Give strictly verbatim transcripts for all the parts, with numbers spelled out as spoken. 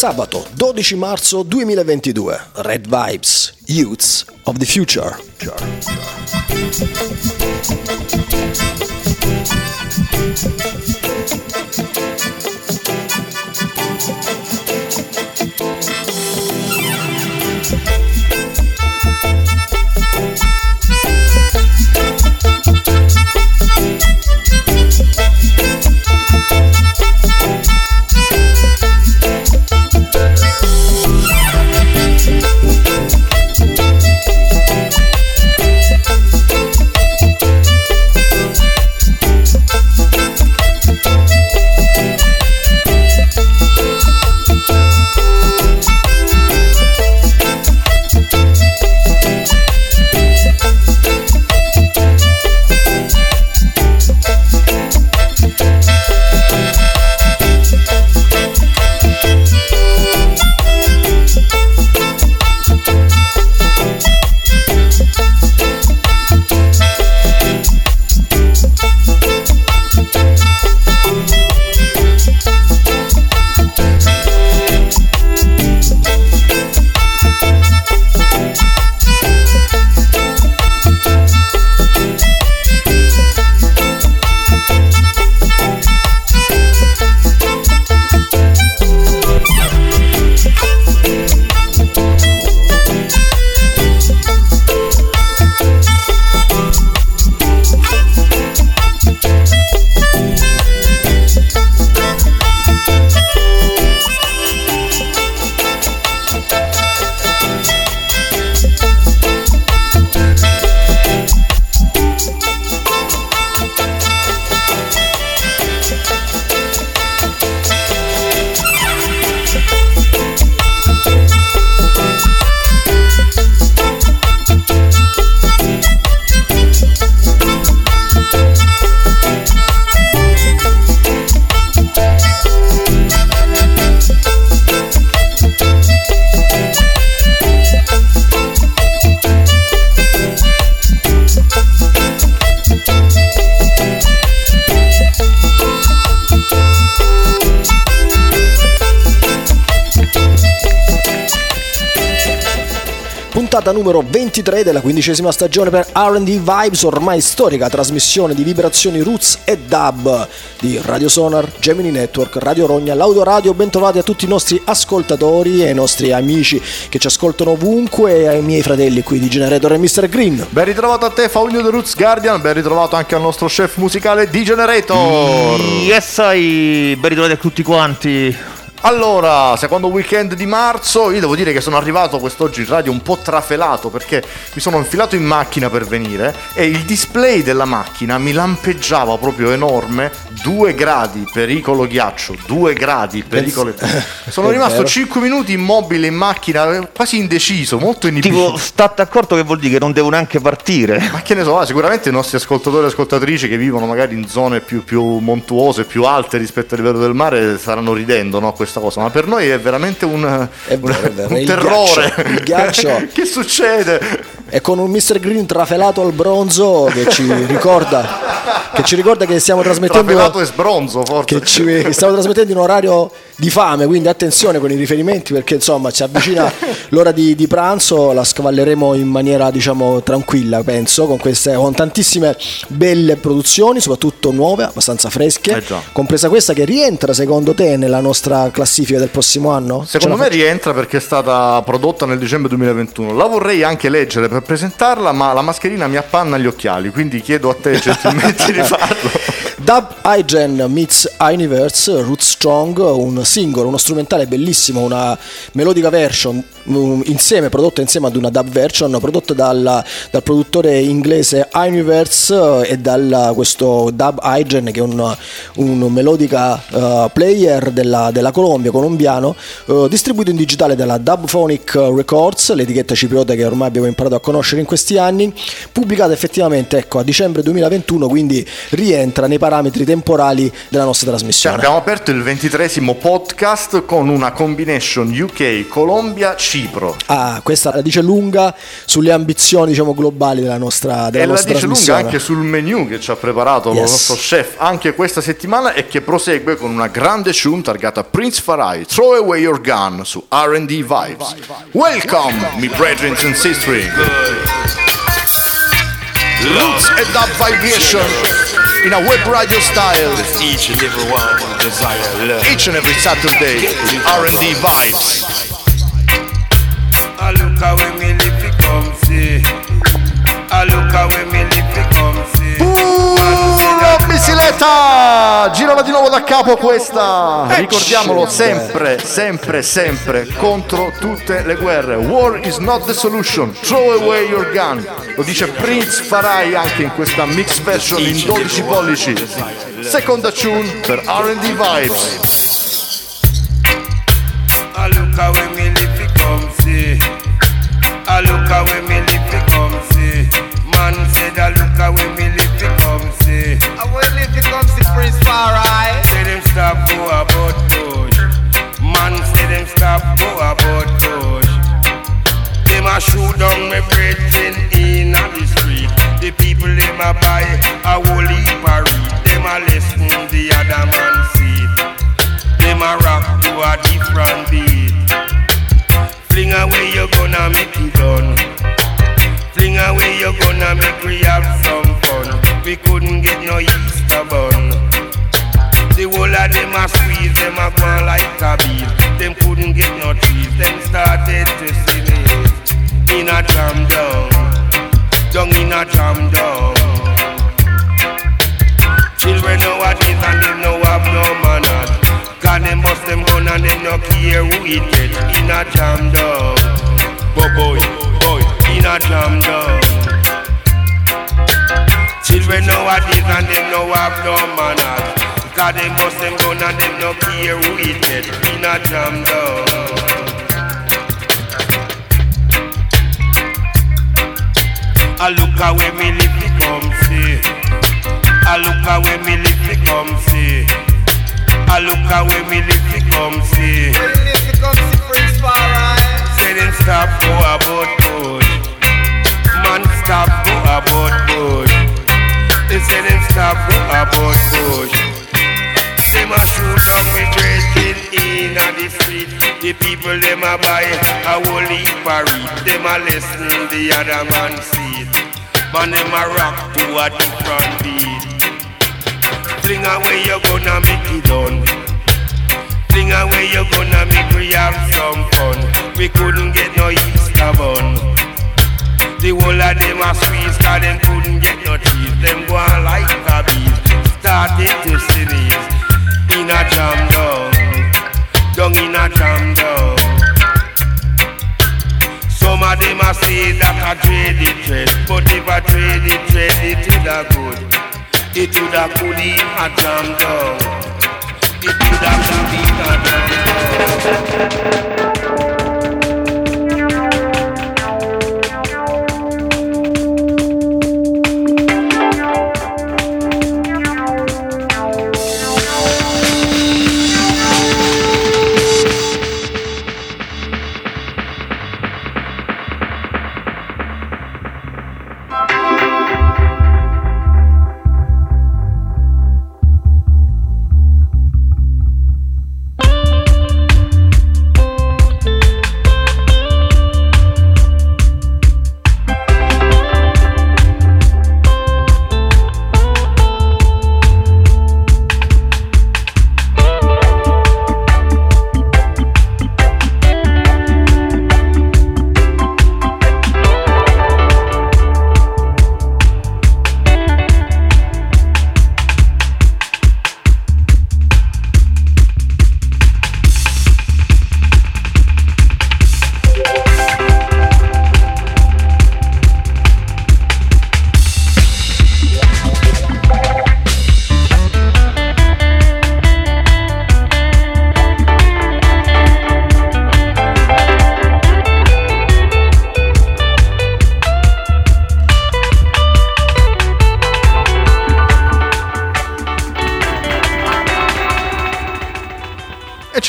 sabato dodici marzo duemilaventidue. Red Vibes, Youths of the Future. Puntata numero ventitré della quindicesima stagione per R and D Vibes, ormai storica trasmissione di vibrazioni roots e dub di Radio Sonar, Gemini Network, Radio Rogna, l'Autoradio. Bentrovati a tutti i nostri ascoltatori e ai nostri amici che ci ascoltano ovunque e ai miei fratelli qui di Generator e mister Green. Ben ritrovato a te Fauglio The Roots Guardian, ben ritrovato anche al nostro chef musicale di Generator. Yes, I, ben ritrovati a tutti quanti. Allora, secondo weekend di marzo, io devo dire che sono arrivato quest'oggi in radio un po' trafelato perché mi sono infilato in macchina per venire e il display della macchina mi lampeggiava proprio enorme, due gradi, pericolo ghiaccio, due gradi, pericolo... Sono rimasto cinque minuti immobile in macchina, quasi indeciso, molto inibito. Tipo, state accorto che vuol dire che non devo neanche partire? Ma che ne so, sicuramente i nostri ascoltatori e ascoltatrici che vivono magari in zone più, più montuose, più alte rispetto al livello del mare staranno ridendo, no? Questa cosa, ma per noi è veramente un, è vero, un, è vero. un il terrore. Ghiaccio, il ghiaccio. Che succede? E con un mister Green trafelato al bronzo che ci ricorda che ci ricorda che stiamo trasmettendo trafelato e sbronzo forse. Che, ci, che stiamo trasmettendo in orario di fame, quindi attenzione con i riferimenti perché insomma ci avvicina l'ora di, di pranzo, la scavalleremo in maniera diciamo tranquilla, penso, con queste con tantissime belle produzioni, soprattutto nuove, abbastanza fresche, eh compresa questa che rientra secondo te nella nostra classifica del prossimo anno? Secondo me rientra perché è stata prodotta nel dicembre duemilaventuno. La vorrei anche leggere per presentarla, ma la mascherina mi appanna gli occhiali, quindi chiedo a te gentilmente di farlo. Dub Hygen meets Universe, Root Strong, un singolo, uno strumentale bellissimo, una melodica version um, insieme, prodotta insieme ad una dub version prodotta dal, dal produttore inglese Universe e da questo Dub Hygen che è un, un melodica uh, player della, della Colombia, colombiano, uh, distribuito in digitale dalla Dubphonic Records, l'etichetta cipriota che ormai abbiamo imparato a conoscere in questi anni, pubblicata effettivamente ecco a dicembre duemilaventuno, quindi rientra nei parametri temporali della nostra trasmissione. Abbiamo aperto il ventitreesimo podcast con una combination U K, Colombia, Cipro. Ah, questa la dice lunga sulle ambizioni, diciamo, globali della nostra, della e nostra la dice lunga trasmissione. anche sul menu che ci ha preparato Yes. il nostro chef anche questa settimana e che prosegue con una grande tune targata Prince Farai, Throw Away Your Gun su R and D Vibes. Welcome, my brethren and sisters. Roots and Dub Vibration in a web radio style. Each and every one desire love. Each and every Saturday with R and D Vibes. I look how when me live it come see. I look how when me live it come see. Uh, Bisiletta! Girala di nuovo da capo questa. Ricordiamolo sempre, sempre, sempre contro tutte le guerre. War is not the solution. Throw away your gun. Lo dice Prince Farai anche in questa mix version in dodici pollici. Seconda tune per R and D Vibes. I look how when me live it come see. I look how when me live it come see. Man said I look how when me live it come see. I will live it come see Prince Farai. Say them stop go about push. Man say them stop go about push. Them a shoot down me brethren in the street. The people them a buy a whole heap of read. Them a listen the other man seat. Them a rock to a different beat. Fling away you gonna make it done. Fling away you gonna make we have some fun. We couldn't get no Easter bun. The whole of them a squeeze, them a go on like a beat. Them couldn't get no trees, them started to see me in a jam down, down in a jam down. Children nowadays and them no have no manners. Cause them bust them gun and them no care who it get in a jam down. But boy, boy, in a jam down. Children nowadays and them no have no manners. Cause them bust them gun and them no care who it get in a jam down. I look away me live it come see. I look away me live it come see. I look away me live it come see. Live it come see Prince Farai. Say them stop go about push. Man stop go about push. They say them stop go about push. Them a shoot down me breaking in on the street. The people them a buy a whole heap of read. Them a listen the other man seat. Man them a rock to a different beat. Fling away you gonna make it done. Fling away you gonna make we have some fun. We couldn't get no Easter bun. The whole of them a squeeze cause them couldn't get no cheese. Them go on like a beat. Started to sneeze in a jam down, down in a jam down. Some of them a say that a trade it trade, but if a trade it trade it is a good. It would have put in a jam down. It would have put in a jam down.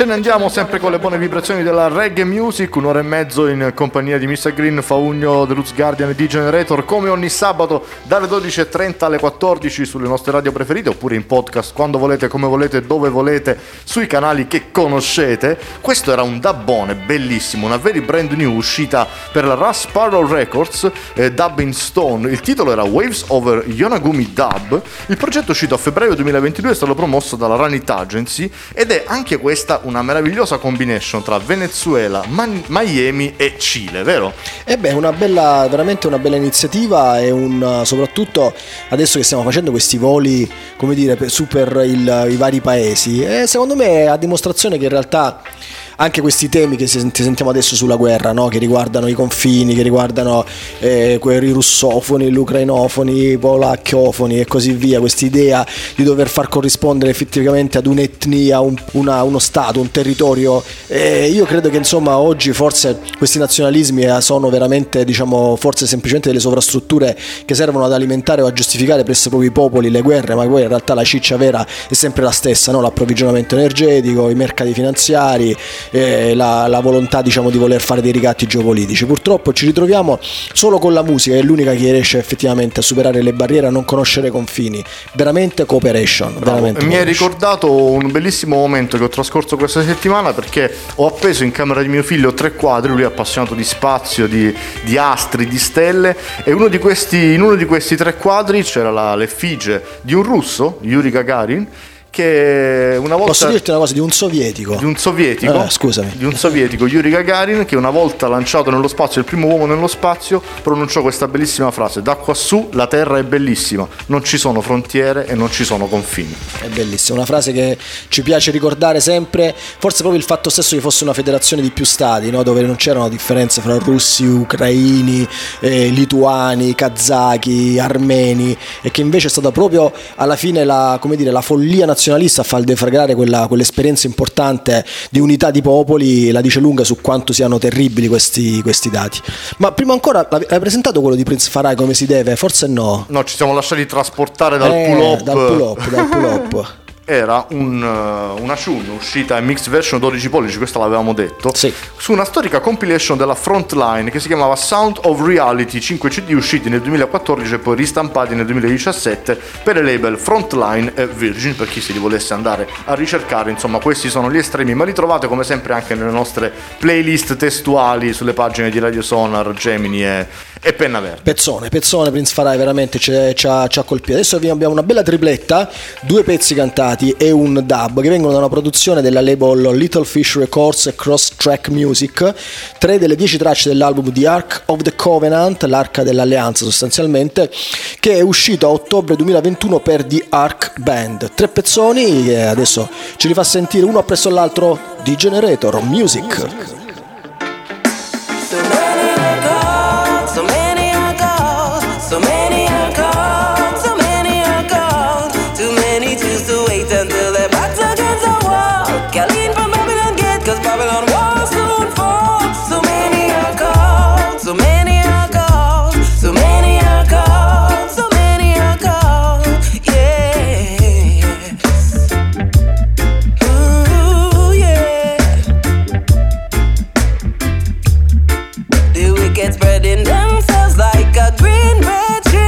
Ce ne andiamo sempre con le buone vibrazioni della reggae music, un'ora e mezzo in compagnia di mister Green, Faugno, The Roots Guardian e D-Generator, come ogni sabato dalle dodici e trenta alle quattordici sulle nostre radio preferite, oppure in podcast quando volete, come volete, dove volete, sui canali che conoscete. Questo era un dubbone bellissimo, una very brand new uscita per la Russ Sparrow Records, eh, Dub in Stone. Il titolo era Waves Over Yonaguni Dub. Il progetto uscito a febbraio duemilaventidue è stato promosso dalla Ranit Agency ed è anche questa una meravigliosa combination tra Venezuela, Man- Miami e Cile, vero? E beh, una bella, veramente una bella iniziativa e un, soprattutto adesso che stiamo facendo questi voli, come dire, su per il, i vari paesi, e secondo me è a dimostrazione che in realtà anche questi temi che sentiamo adesso sulla guerra, no? Che riguardano i confini, che riguardano eh, i russofoni, gli ucrainofoni, i polacchiofoni e così via, quest'idea di dover far corrispondere effettivamente ad un'etnia, un, una, uno stato, un territorio, eh, io credo che insomma oggi forse questi nazionalismi sono veramente, diciamo, forse semplicemente delle sovrastrutture che servono ad alimentare o a giustificare presso i propri popoli le guerre, ma poi in realtà la ciccia vera è sempre la stessa, no? L'approvvigionamento energetico, i mercati finanziari, Eh, la, la volontà, diciamo, di voler fare dei ricatti geopolitici. Purtroppo ci ritroviamo solo con la musica, che è l'unica che riesce effettivamente a superare le barriere, a non conoscere confini. Veramente cooperation, veramente mi hai cooperation. ricordato un bellissimo momento che ho trascorso questa settimana, perché ho appeso in camera di mio figlio tre quadri. Lui è appassionato di spazio, di, di astri, di stelle, e uno di questi, in uno di questi tre quadri c'era la, l'effigie di un russo, Yuri Gagarin, che una volta... Posso dirti una cosa, di un sovietico? Di un sovietico, eh, scusami. Di un sovietico, Yuri Gagarin, che una volta lanciato nello spazio, il primo uomo nello spazio, pronunciò questa bellissima frase: da quassù la terra è bellissima, non ci sono frontiere e non ci sono confini. È bellissima, una frase che ci piace ricordare sempre, forse proprio il fatto stesso che fosse una federazione di più stati, no? Dove non c'erano differenze fra russi, ucraini, eh, lituani, kazaki, armeni, e che invece è stata proprio alla fine la, come dire, la follia nazionale a far deflagrare quella, quell'esperienza importante di unità di popoli. La dice lunga su quanto siano terribili questi, questi dati. Ma prima ancora, hai presentato quello di Prince Farai come si deve? Forse no. No, ci siamo lasciati trasportare dal eh, pull-up. Dal pull-up, dal pull-up. Era un, uh, una tune uscita in mixed version dodici pollici, questo l'avevamo detto, sì, su una storica compilation della Frontline che si chiamava Sound of Reality, cinque C D usciti nel duemilaquattordici e poi ristampati nel duemiladiciassette per il label Frontline e Virgin, per chi si li volesse andare a ricercare. Insomma, questi sono gli estremi, ma li trovate come sempre anche nelle nostre playlist testuali sulle pagine di Radio Sonar, Gemini e, e Penna Verde. Pezzone, pezzone Prince Farai, veramente ci ha colpito. Adesso abbiamo una bella tripletta, due pezzi cantati e un dub che vengono da una produzione della label Little Fish Records e Cross Track Music, tre delle dieci tracce dell'album The Ark of the Covenant, l'arca dell'alleanza sostanzialmente, che è uscito a ottobre duemilaventuno per The Ark Band. Tre pezzoni che adesso ce li fa sentire uno appresso all'altro D-Generator Music. Spreading themselves like a green red tree.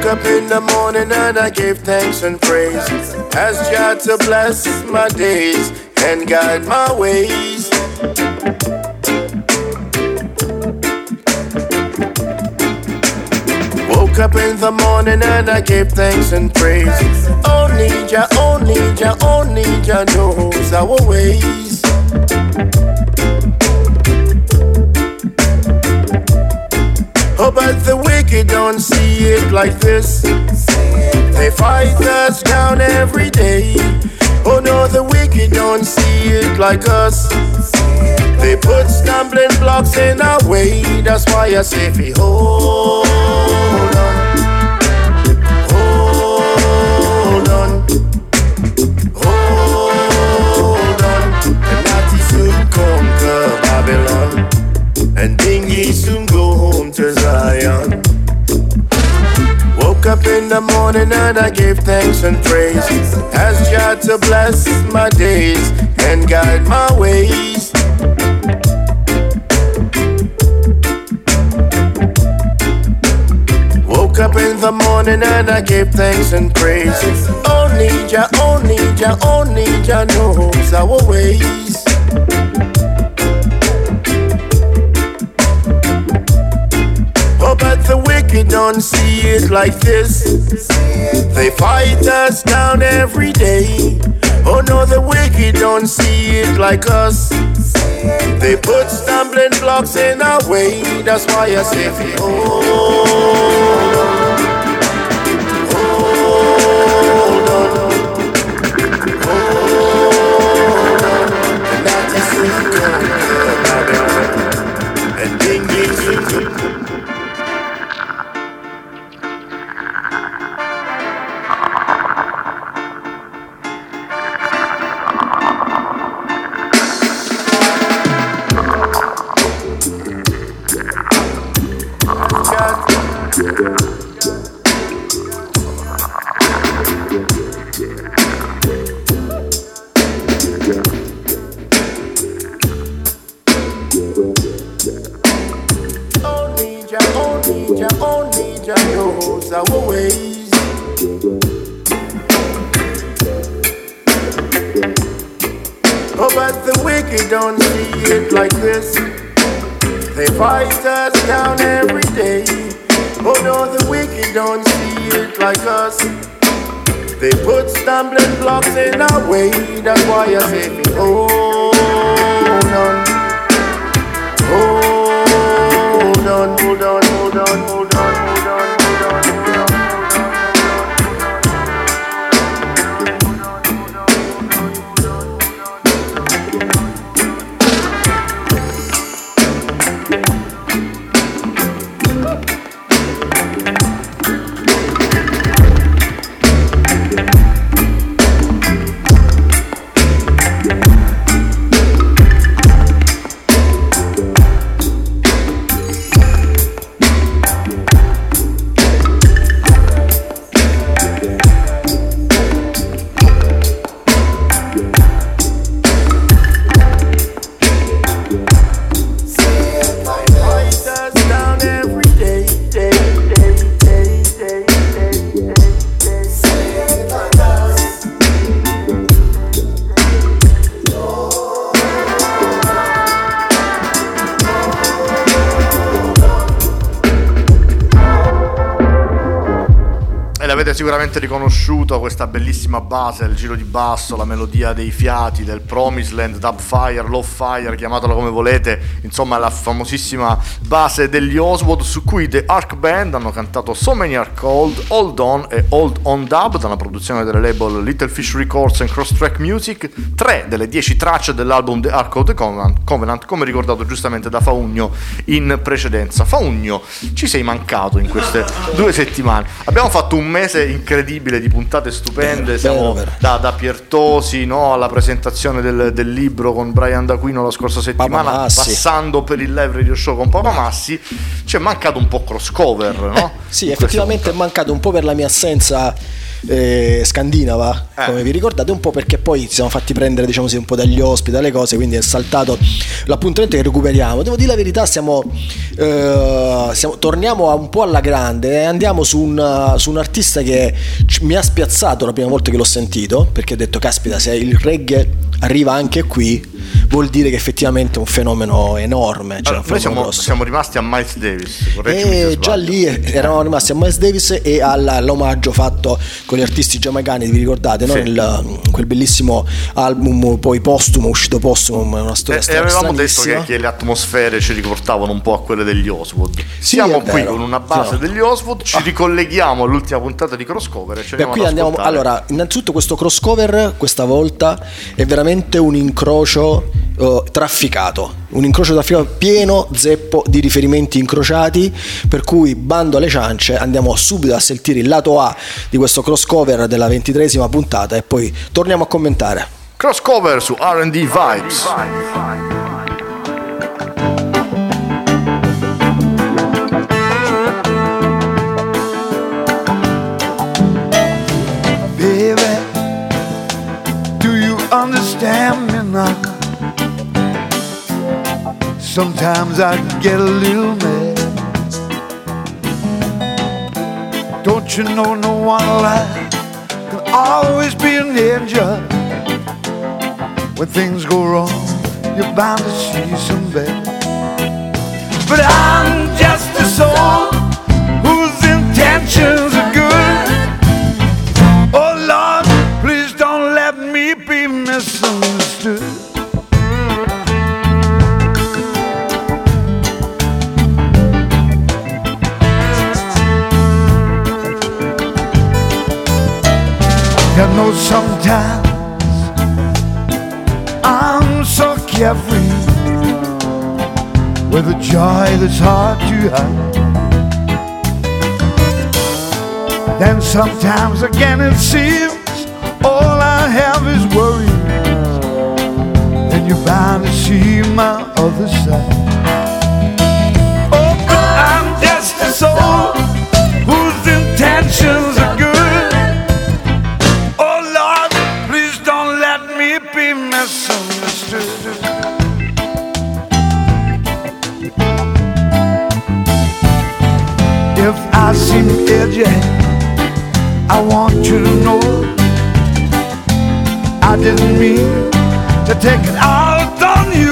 up in the morning and I gave thanks and praise. Asked Jah to bless my days and guide my ways. Woke up in the morning and I gave thanks and praise. Only Jah, only Jah, only Jah knows our ways. Oh, but the wicked don't see it like this. They fight us down every day. Oh no, the wicked don't see it like us. They put stumbling blocks in our way. That's why I say, fi hold on, hold on, hold on. And Natty soon conquer Babylon, and Dingy soon go home to Zion. Woke up in the morning and I gave thanks and praise. Asked Jah to bless my days and guide my ways. Woke up in the morning and I gave thanks and praise. Only Jah, only Jah, only Jah knows our ways. Oh, but the wicked don't see it like this. They fight us down every day. Oh no, the wicked don't see it like us. They put stumbling blocks in our way. That's why I say, hold on, hold on, hold on. And that is soon gone, and Dingy soon. Oh, but the wicked don't see it like this. They fight us down every day. Oh no, the wicked don't see it like us. They put stumbling blocks in our way. That's why I say, hold on, hold on, hold on, hold on, hold on, hold on, hold on, hold on. Sicuramente riconosciuto questa bellissima base, il giro di basso, la melodia dei fiati del Promised Land, Dubfire, Lowfire, chiamatela come volete, insomma la famosissima base degli Oswald, su cui The Ark Band hanno cantato So Many Are Cold, Hold On e Hold On Dub, da una produzione delle label Little Fish Records and Cross Track Music, tre delle dieci tracce dell'album The Ark of the Covenant, come ricordato giustamente da Faugno in precedenza. Faugno, ci sei mancato in queste due settimane, abbiamo fatto un mese incredibile di puntate stupende, vero, siamo vero, vero. Da, da Piertosi, no, alla presentazione del, del libro con Brian D'Aquino la scorsa settimana, passando per il live radio show con Papa Massi. Ci è mancato un po' crossover, no? Sì, effettivamente è mancato un po' per la mia assenza eh, scandinava, Eh. come vi ricordate, un po' perché poi ci siamo fatti prendere, diciamo così, un po' dagli ospiti, dalle cose, quindi è saltato l'appuntamento che recuperiamo. Devo dire la verità, siamo, eh, siamo torniamo a un po' alla grande e andiamo su un, su un artista che ci- mi ha spiazzato la prima volta che l'ho sentito, perché ho detto caspita, se il reggae arriva anche qui vuol dire che effettivamente è un fenomeno enorme, cioè Allora, un noi fenomeno siamo, grosso. siamo rimasti a Miles Davis, correggimi se E sbaglio. già lì eravamo rimasti a Miles Davis e alla- all'omaggio fatto con gli artisti giamaicani, vi ricordate, no? Sì. Nel- quel bellissimo album poi postumo, uscito postumo, una storia E, e stra- avevamo detto stranissima. che, che le atmosfere ci riportavano un po' a quelle degli Oswald. Sì, Siamo è qui vero. con una base Sì. degli Oswald, ci ricolleghiamo all'ultima puntata di Crosscover e ci Da andiamo qui ad andiamo, ascoltare. allora, innanzitutto questo crossover questa volta è veramente un incrocio eh, trafficato, un incrocio trafficato pieno zeppo di riferimenti incrociati, per cui bando alle ciance, andiamo subito a sentire il lato A di questo crossover della ventitreesima puntata e poi torniamo a commentare. Crosscover su R and D Vibes. Baby, do you understand me now? Sometimes I get a little mad. Don't you know no one alive can always be an angel? When things go wrong, you're bound to see some bad. But I'm just a soul whose intentions are good. Oh Lord, please don't let me be misunderstood. You know sometimes I'm so carefree with a joy that's hard to hide. Then sometimes again it seems all I have is worries. Then you're bound to see my other side. Oh, but I'm just a soul whose intentions are good. Oh Lord, please don't let me be misunderstood. If I seem edgy, I want you to know I didn't mean to take it out on you.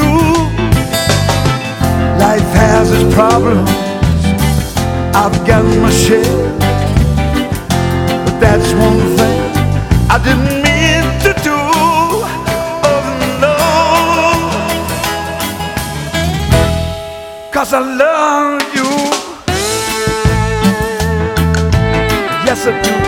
Life has its problems, I've got my share, but that's one thing I didn't mean to do. Oh no, 'cause I love you. Yes I do.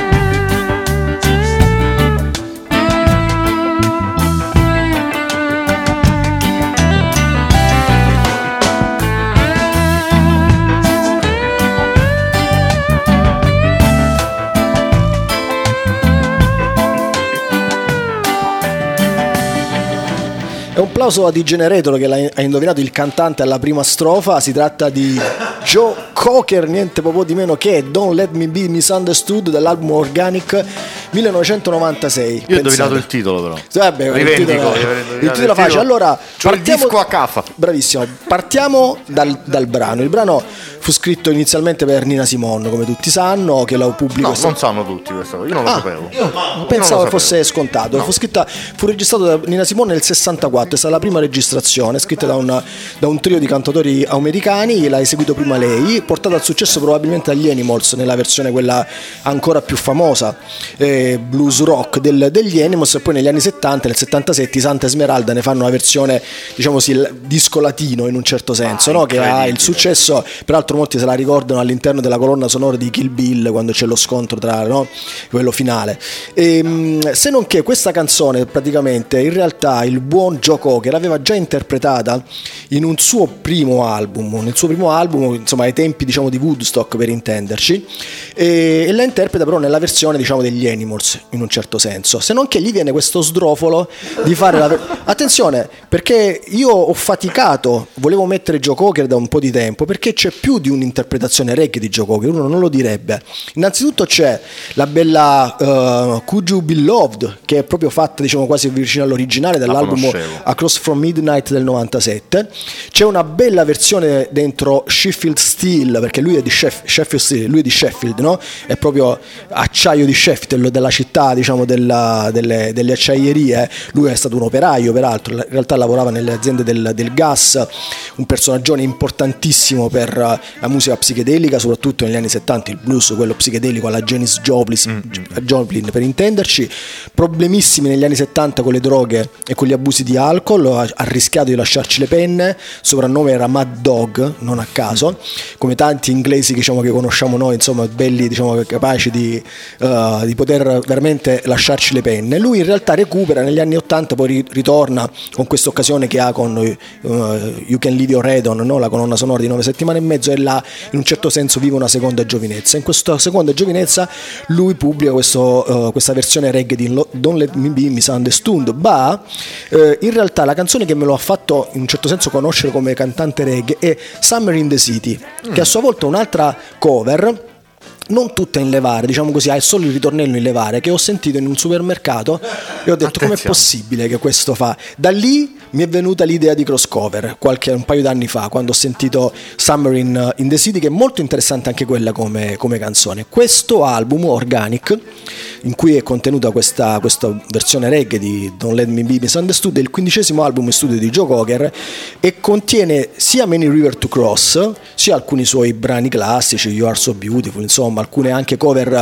È un plauso a D Generator che l'ha- ha indovinato il cantante alla prima strofa. Si tratta di Joe Cocker, niente proprio di meno che Don't Let Me Be Misunderstood dall'album Organic millenovecentonovantasei. Io ho indovinato il titolo però. Vabbè, il Rivendico, titolo, io avrei il indovinato titolo il facile. titolo. Allora, C'ho il disco a caffa. Bravissimo. Partiamo dal, dal brano. Il brano fu scritto inizialmente per Nina Simone, come tutti sanno, che lo pubblica. No, non sanno tutti questa cosa, io non lo Ah, sapevo. io Non pensavo lo fosse sapevo. scontato. No. Fu, scritta, fu registrato da Nina Simone nel sessantaquattro, è stata la prima registrazione, scritta da, una, da un trio di cantatori americani, l'ha eseguito prima lei, portata al successo probabilmente dagli Animals nella versione quella ancora più famosa, eh, blues rock del, degli Animals, e poi negli anni settanta, nel settantasette i Santa Esmeralda ne fanno una versione, diciamo così, il disco latino in un certo senso, Ah, no? Che ha il incredibile. successo, peraltro molti se la ricordano all'interno della colonna sonora di Kill Bill quando c'è lo scontro tra, no? Quello finale. E, mh, se non che questa canzone praticamente in realtà il buon Joe Cocker aveva già interpretata in un suo primo album, nel suo primo album, insomma ai tempi diciamo di Woodstock per intenderci, e, e la interpreta però nella versione diciamo degli Animals. Animals in un certo senso, se non che gli viene questo sdrofolo di fare la... Attenzione, perché io ho faticato, volevo mettere Joe Cocker da un po' di tempo, perché c'è più di un'interpretazione reggae di Joe Cocker, uno non lo direbbe. Innanzitutto c'è la bella uh, Could You Be Loved, che è proprio fatta, diciamo, quasi vicino all'originale dell'album Across From Midnight del novantasette. C'è una bella versione dentro Sheffield Steel, perché lui è di Sheff- Sheffield Steel, lui è di Sheffield, no? È proprio acciaio di Sheffield, della città, diciamo, della, delle, delle acciaierie. Lui è stato un operaio, peraltro, in realtà lavorava nelle aziende del, del gas, un personaggio importantissimo per la musica psichedelica, soprattutto negli anni settanta, il blues, quello psichedelico alla Janis Joplin, mm. Joplin per intenderci. Problemissimi negli anni settanta con le droghe e con gli abusi di alcol, ha, ha rischiato di lasciarci le penne, soprannome era Mad Dog, non a caso, come tanti inglesi, diciamo, che conosciamo noi, insomma, belli, diciamo, capaci di, uh, di poter veramente lasciarci le penne. Lui in realtà recupera negli anni ottanta, poi ritorna con questa occasione che ha con uh, You Can Leave Your Head On, no? La colonna sonora di Nove settimane e mezzo, e là in un certo senso vive una seconda giovinezza. In questa seconda giovinezza lui pubblica questo, uh, questa versione reggae di Don't Let Me Be Misunderstood, ma uh, in realtà la canzone che me lo ha fatto in un certo senso conoscere come cantante reggae è Summer in the City, mm. che a sua volta è un'altra cover, non tutta in levare, diciamo così, ha solo il ritornello in levare, che ho sentito in un supermercato e ho detto: com'è possibile che questo fa? Da lì mi è venuta l'idea di crossover qualche un paio d'anni fa, quando ho sentito Summer in, in the City, che è molto interessante anche quella come, come canzone. Questo album Organic, in cui è contenuta questa, questa versione reggae di Don't Let Me Be Misunderstood, è il quindicesimo album in studio di Joe Cocker e contiene sia Many River to Cross, sia alcuni suoi brani classici, You Are So Beautiful, insomma alcune anche cover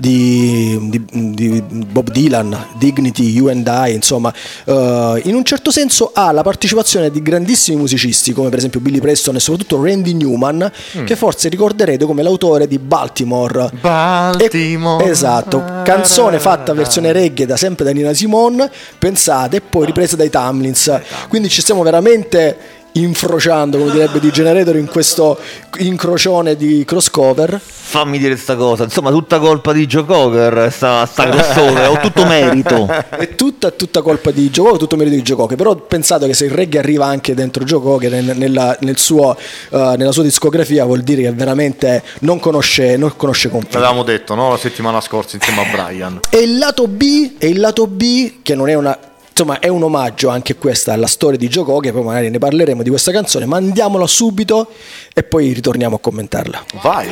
di, di, di Bob Dylan, Dignity, You and I, insomma uh, in un certo senso ha la partecipazione di grandissimi musicisti come per esempio Billy Preston e soprattutto Randy Newman, mm. che forse ricorderete come l'autore di Baltimore. Baltimore. E, esatto, canzone fatta versione reggae da sempre da Nina Simone, pensate, e poi ripresa dai Tamlins. Quindi ci stiamo veramente infrociando, come direbbe di Generator, in questo incrocione di crossover. Fammi dire sta cosa, insomma, tutta colpa di Joe Cocker, sta, sta crossover, ho tutto merito. È tutta, tutta colpa di Joe Cocker, tutto merito di Joe Cocker. Però ho pensato che se il reggae arriva anche dentro Joe Cocker nel, nella, nel suo, uh, nella sua discografia, vuol dire che veramente non conosce, non conosce confini. L'avevamo detto, no? La settimana scorsa insieme a Brian. E il lato B, e il lato B che non è una... Insomma, è un omaggio anche questa alla storia di Joe Cocker, poi magari ne parleremo di questa canzone, ma andiamola subito e poi ritorniamo a commentarla. Vai!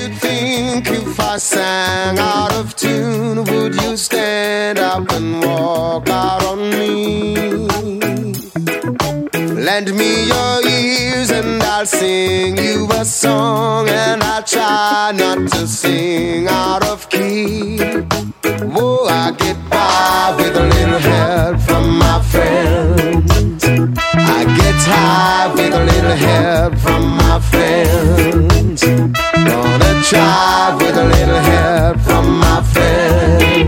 Lend me your ears and I'll sing you a song, and I'll try not to sing out of key. Oh, I get by with a little help from my friends. I get high with a little help from my friends. Gonna try with a little help from my friends.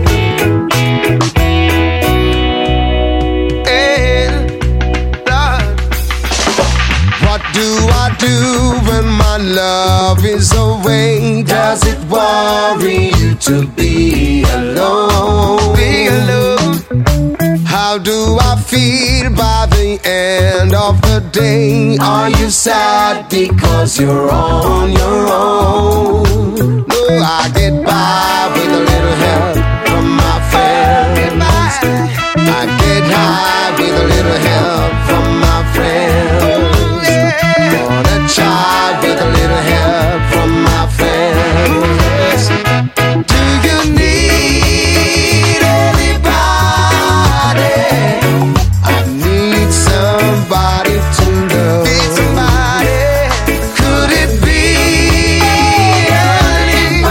Do I do when my love is away? Does it worry you to be alone? Be alone. How do I feel by the end of the day? Are you sad because you're on your own? No, I get by with a little help from my friends. I get high with a little help from my friends. Gonna try with a little help from my friends. Do you need anybody? I need somebody to love. Need somebody. Could it be anybody?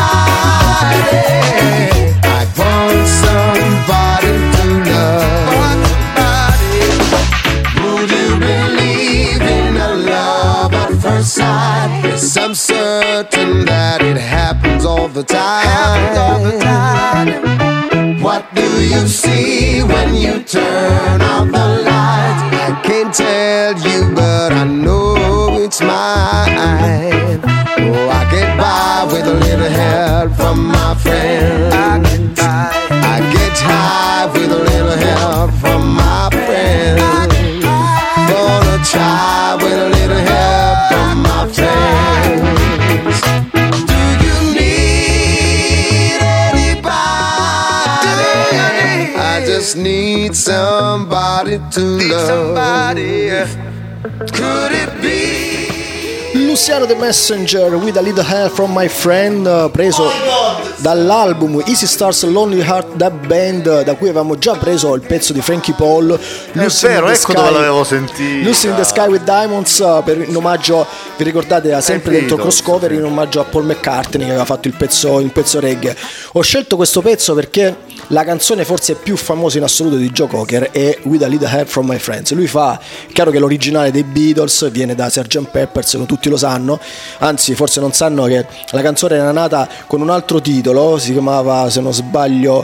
I want somebody to love. Want somebody. Would you believe in a love at first sight? Yes, I'm certain that it happens all the time. Happens all the time. What do you see when you turn out the light? I can't tell you, but I know it's mine. Oh, I get by with a little help from my friends. I get by. I just need somebody to love. Could it be? Luciano The Messenger with a little help from my friend, preso dall'album Easy Stars Lonely Heart, da band da cui avevamo già preso il pezzo di Frankie Paul. È vero, ecco dove l'avevo sentito. Lucy in the Sky with Diamonds, per, in omaggio, vi ricordate, sempre dentro Crossover, in omaggio a Paul McCartney che aveva fatto il pezzo, il pezzo reggae. Ho scelto questo pezzo perché la canzone forse più famosa in assoluto di Joe Cocker è With a Little Help from My Friends. Lui fa, chiaro che l'originale dei Beatles viene da sergeant Pepper's, come tutti lo sanno, anzi forse non sanno che la canzone era nata con un altro titolo, si chiamava, se non sbaglio,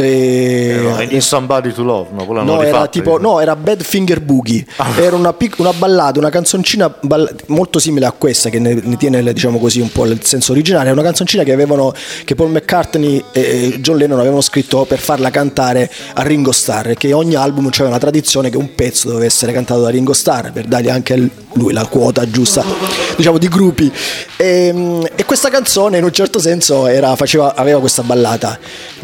eh, I Need Somebody to Love, no, quella no, non era rifatta, tipo, no, era Badfinger Boogie, ah. Era una, pic- una ballata, una canzoncina ball- molto simile a questa, che ne, ne tiene, diciamo così, un po' il senso originale. È una canzoncina che avevano, che Paul McCartney e John Lennon avevano scritto per farla cantare a Ringo Starr, che ogni album c'era una tradizione che un pezzo doveva essere cantato da Ringo Starr per dargli anche a lui la quota giusta, diciamo, di gruppi. E, e questa canzone in un certo senso era, faceva, aveva questa ballata.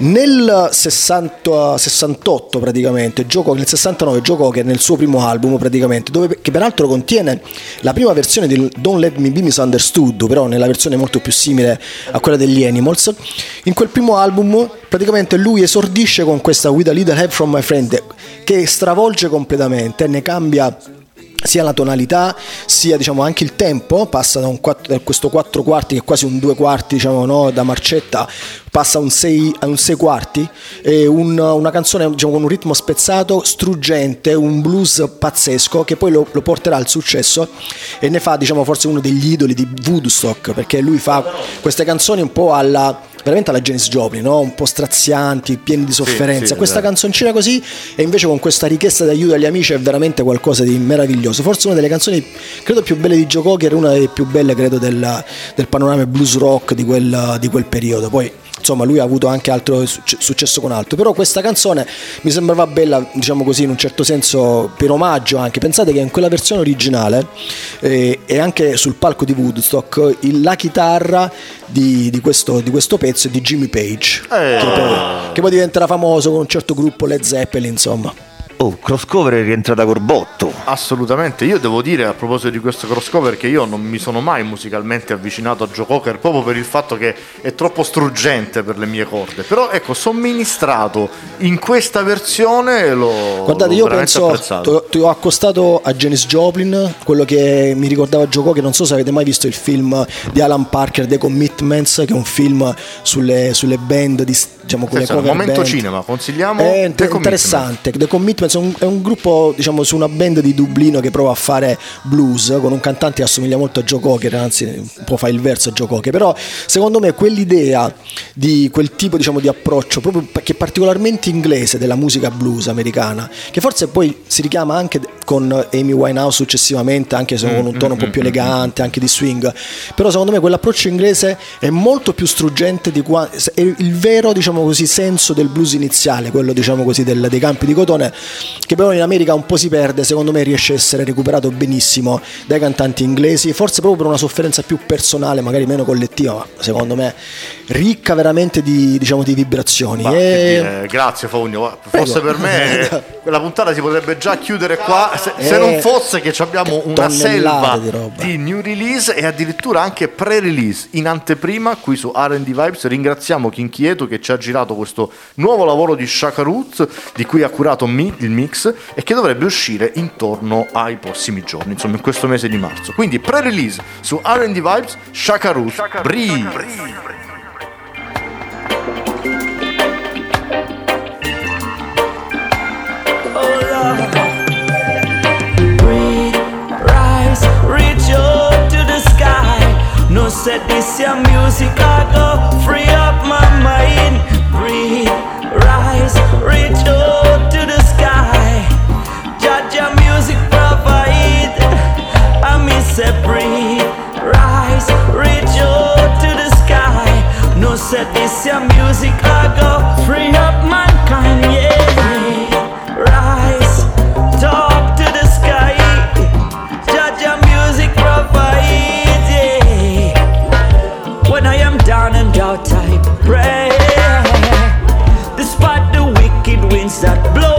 Nel sessanta, sessantotto praticamente, Joe Cocker, nel sessantanove Joe Cocker nel suo primo album praticamente, dove, che peraltro contiene la prima versione di Don't Let Me Be Misunderstood, però nella versione molto più simile a quella degli Animals, in quel primo album praticamente lui esordisce con questa With a Little Help from My Friend, che stravolge completamente, ne cambia sia la tonalità sia, diciamo, anche il tempo, passa da, un quattro, da questo quattro quarti che è quasi un due quarti, diciamo, no, da marcetta, passa a un sei, a un sei quarti, e un, una canzone, diciamo, con un ritmo spezzato, struggente, un blues pazzesco che poi lo, lo porterà al successo e ne fa, diciamo, forse uno degli idoli di Woodstock, perché lui fa queste canzoni un po' alla, veramente alla Janis Joplin, no? Un po' strazianti, pieni di sofferenza. Sì, sì, questa esatto. Canzoncina così, e invece con questa richiesta di aiuto agli amici, è veramente qualcosa di meraviglioso. Forse una delle canzoni, credo, più belle di Joe Cocker, una delle più belle, credo, del, del panorama blues rock di quel, di quel periodo. Poi insomma lui ha avuto anche altro successo con altro, però questa canzone mi sembrava bella, diciamo così, in un certo senso per omaggio anche. Pensate che in quella versione originale eh, e anche sul palco di Woodstock il, la chitarra di, di, questo, di questo pezzo è di Jimmy Page, eh. che, poi, che poi diventerà famoso con un certo gruppo Led Zeppelin, insomma. Oh, Crossover è rientrata Corbotto. Assolutamente, io devo dire a proposito di questo Crossover che io non mi sono mai musicalmente avvicinato a Joe Cocker proprio per il fatto che è troppo struggente per le mie corde, però ecco, somministrato in questa versione lo guardate, l'ho io penso, ti ho accostato a Janis Joplin, quello che mi ricordava Joe Cocker. Non so se avete mai visto il film di Alan Parker, The Commitments, che è un film sulle, sulle band di, diciamo, quelle cover momento band. Cinema, consigliamo. È The interessante. The Commitments è un, è un gruppo, diciamo, su una band di Dublino che prova a fare blues con un cantante che assomiglia molto a Joe Cocker, anzi un po' fa il verso a Joe Cocker, però secondo me quell'idea di quel tipo, diciamo, di approccio proprio che è particolarmente inglese della musica blues americana, che forse poi si richiama anche con Amy Winehouse successivamente, anche se con un tono un po' più elegante, anche di swing, però secondo me quell'approccio inglese è molto più struggente di qua, è il vero, diciamo così, senso del blues iniziale, quello, diciamo così, del, dei campi di cotone, che però in America un po' si perde. Secondo me riesce a essere recuperato benissimo dai cantanti inglesi, forse proprio per una sofferenza più personale, magari meno collettiva, ma secondo me ricca veramente di, diciamo, di vibrazioni. Bah, e... dire, grazie Faugno, forse per me quella puntata si potrebbe già chiudere qua, se, se eh, non fosse che abbiamo una selva di, roba. di new release e addirittura anche pre-release in anteprima qui su R and D Vibes. Ringraziamo Kinchieto che ci ha girato questo nuovo lavoro di Shaka Roots, di cui ha curato il mix e che dovrebbe uscire intorno ai prossimi giorni, insomma in questo mese di marzo. Quindi pre-release su R and D Vibes, Shaka Roots, Breathe. No set this your music, I go free up my mind. Breathe, rise, reach out to the sky. Judge your music provide. I miss a breathe, rise, reach out to the sky. No set this your music, I go free up mankind, yeah. Rise, talk to the sky. Judge your music provide. When I am down and out, I pray. Despite the wicked winds that blow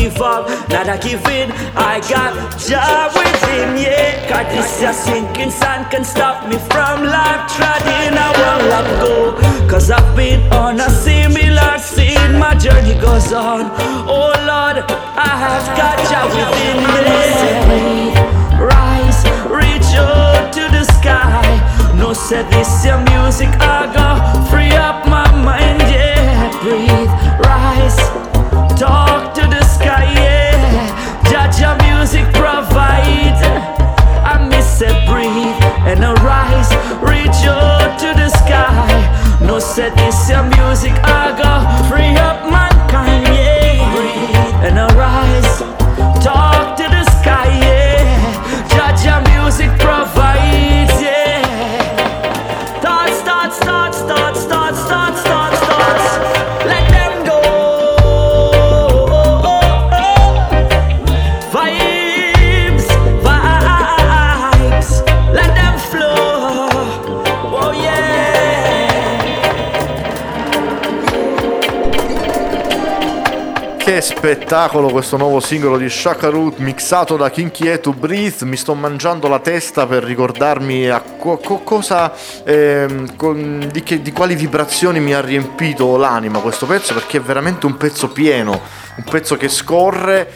give up, not a give in. I got joy within, yeah. Cause this a sinking sand can stop me from life treading. I won't let go, cause I've been on a similar scene. My journey goes on, oh Lord, I have got joy within me. Rise, reach out to the sky. No say this your music, I go free up my mind, yeah. Breathe, rise, talk to the sky, yeah. Judge your music provide. I miss it, breathe and arise, reach out to the sky. No say this your music, I go free up mankind, yeah. Breathe and arise, talk to the sky, yeah. Judge your music provides, yeah. Thoughts, thoughts, thoughts, thoughts, thoughts, thoughts, thoughts, thoughts. Let them go. Vibes, vibes. Let them flow. Oh yeah. Che spettacolo questo nuovo singolo di Shaka Root mixato da Kinky E to Breathe. Mi sto mangiando la testa per ricordarmi a co- co- cosa ehm, con, di, che, di quali vibrazioni mi ha riempito l'anima questo pezzo, perché è veramente un pezzo pieno, un pezzo che scorre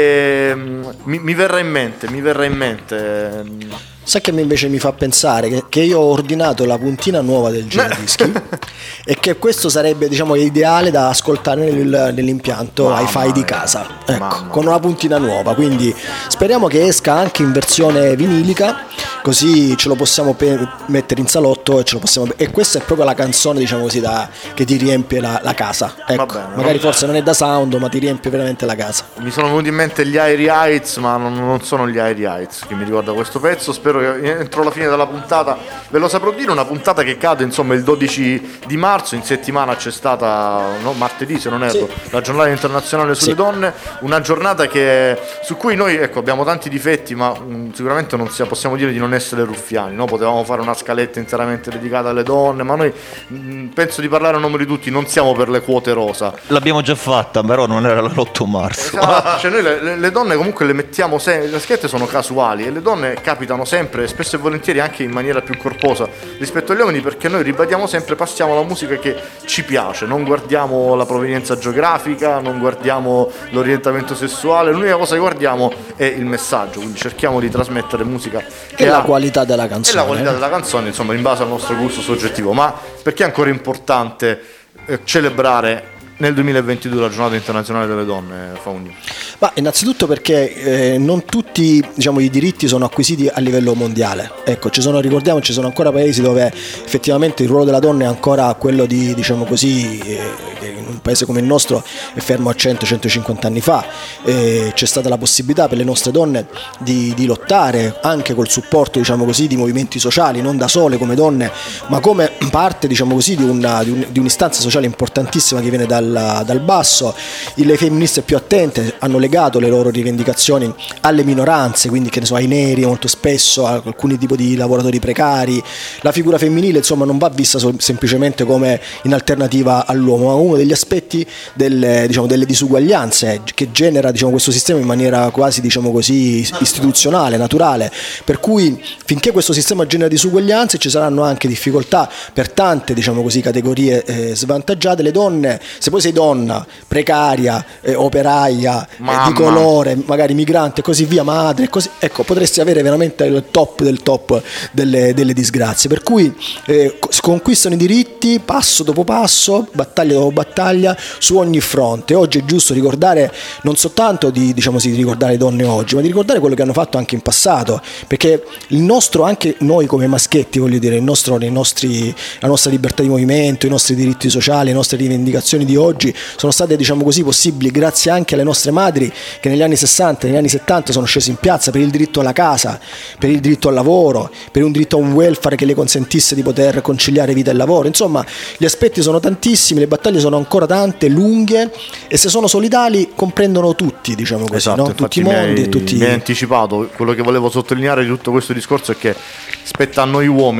e mi, mi verrà in mente, mi verrà in mente. Sai che invece mi fa pensare che, che io ho ordinato la puntina nuova del giradischi e che questo sarebbe, diciamo, ideale da ascoltare nel, nell'impianto Mamma hi-fi mia. di casa, ecco, Mamma con una puntina nuova, quindi speriamo che esca anche in versione vinilica, così ce lo possiamo pe- mettere in salotto e ce lo possiamo e questa è proprio la canzone, diciamo così, da, che ti riempie la, la casa, ecco. Bene, magari forse non è da sound, ma ti riempie veramente la casa. Mi sono venuti in mente gli Airy Heights, ma non, non sono gli Airy Heights che mi ricorda questo pezzo. Spero che entro la fine della puntata ve lo saprò dire. Una puntata che cade insomma il dodici di marzo. In settimana c'è stata, no, martedì se non erro, sì, la giornata internazionale sulle sì. donne, una giornata che, su cui noi, ecco, abbiamo tanti difetti, ma mh, sicuramente non sia, possiamo dire di non essere ruffiani, no? Potevamo fare una scaletta interamente dedicata alle donne, ma noi mh, penso di parlare a nome di tutti, non siamo per le quote rosa. L'abbiamo già fatta, però non era l'otto marzo. Esatto. Cioè noi le, le donne comunque le mettiamo sempre, le schede sono casuali e le donne capitano sempre, spesso e volentieri anche in maniera più corposa rispetto agli uomini, perché noi ribadiamo sempre, passiamo la musica che ci piace, non guardiamo la provenienza geografica, non guardiamo l'orientamento sessuale, l'unica cosa che guardiamo è il messaggio, quindi cerchiamo di trasmettere musica che e ha, la qualità della canzone, e la qualità della canzone, insomma, in base al nostro gusto soggettivo. Ma perché è ancora importante eh, celebrare nel duemilaventidue la giornata internazionale delle donne, Fauni? Ma innanzitutto perché eh, non tutti, diciamo, i diritti sono acquisiti a livello mondiale. Ecco, ci sono, ricordiamo, ci sono ancora paesi dove effettivamente il ruolo della donna è ancora quello di, diciamo così, eh, in un paese come il nostro è fermo a cento centocinquanta anni fa. Eh, c'è stata la possibilità per le nostre donne di, di lottare anche col supporto, diciamo così, di movimenti sociali, non da sole come donne, ma come parte, diciamo così, di, una, di, un, di un'istanza sociale importantissima che viene dal, dal basso. Le femministe più attente hanno legato le loro rivendicazioni alle minoranze, quindi che ne so, ai neri molto spesso, a alcuni tipi di lavoratori precari. La figura femminile, insomma, non va vista so- semplicemente come in alternativa all'uomo, ma uno degli aspetti delle, diciamo, delle disuguaglianze che genera, diciamo, questo sistema in maniera quasi, diciamo così, istituzionale, naturale, per cui finché questo sistema genera disuguaglianze ci saranno anche difficoltà per tante, diciamo così, categorie eh, svantaggiate. Le donne, se poi sei donna, precaria, eh, operaia, eh, di colore, magari migrante e così via, madre, così, ecco, potresti avere veramente il top del top delle, delle disgrazie, per cui eh, sconquistano i diritti passo dopo passo, battaglia dopo battaglia, su ogni fronte. Oggi è giusto ricordare, non soltanto di, diciamo sì, di ricordare le donne oggi, ma di ricordare quello che hanno fatto anche in passato, perché il nostro, anche noi come maschietti, voglio dire, il nostro, nei nostri, la nostra libertà di movimento, i nostri diritti sociali, le nostre rivendicazioni di oggi sono state, diciamo così, possibili grazie anche alle nostre madri che negli anni sessanta, negli anni settanta sono scese in piazza per il diritto alla casa, per il diritto al lavoro, per un diritto a un welfare che le consentisse di poter conciliare vita e lavoro. Insomma, gli aspetti sono tantissimi, le battaglie sono ancora tante, lunghe, e se sono solidali comprendono tutti, diciamo così, esatto, no? Tutti i mondi mi hai, e tutti. Mi hai anticipato. Quello che volevo sottolineare di tutto questo discorso è che spetta a noi uomini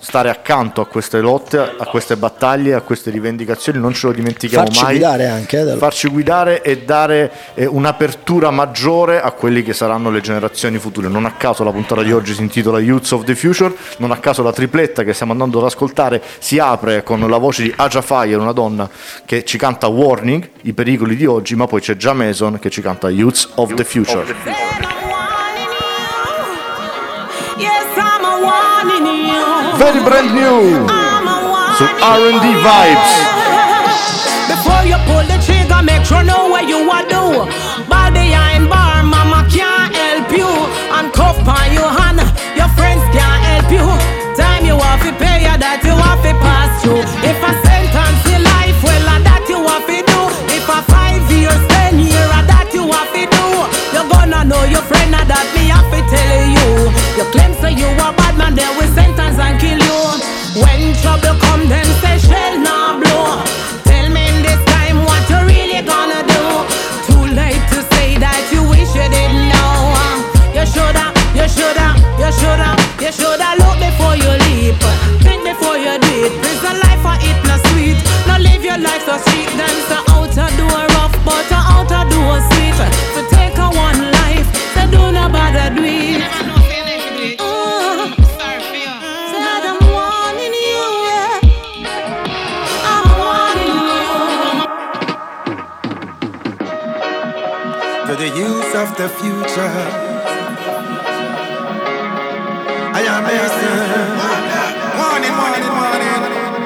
stare accanto a queste lotte, a queste battaglie, a queste rivendicazioni, non ce lo dimentichiamo farci mai. guidare anche, eh, dal... farci guidare e dare eh, un'apertura maggiore a quelli che saranno le generazioni future. Non a caso la puntata di oggi si intitola Youths of the Future, non a caso la tripletta che stiamo andando ad ascoltare si apre con la voce di Aja Fire, una donna che ci canta Warning, i pericoli di oggi, ma poi c'è Jah Mason che ci canta Youths of the Future. Very brand new su R and D Vibes. Before you pull the trigger, make sure know what you want do. Body behind bar, mama can't help you. And cuff on your hand, your friends can't help you. Time you have to pay, you that you have to pass through. If a sentence in life, well, that you have to do. If a five years, ten years, that you have to do. You're gonna know your friend, that me have to tell you. You claim say you a bad man, they will sentence and kill you. When trouble come, then say shell now blow. Tell me in this time what you really gonna do. Too late to say that you wish you didn't know. You shoulda, you shoulda, you shoulda, you shoulda look before you leap. Think before you do it. Prison life for it no sweet. Now live your life so sweet. Then so outer door rough, but the outer door sweet. So take a one life, so do not bother do it. The youth of the future, I am listening. Morning, morning, morning.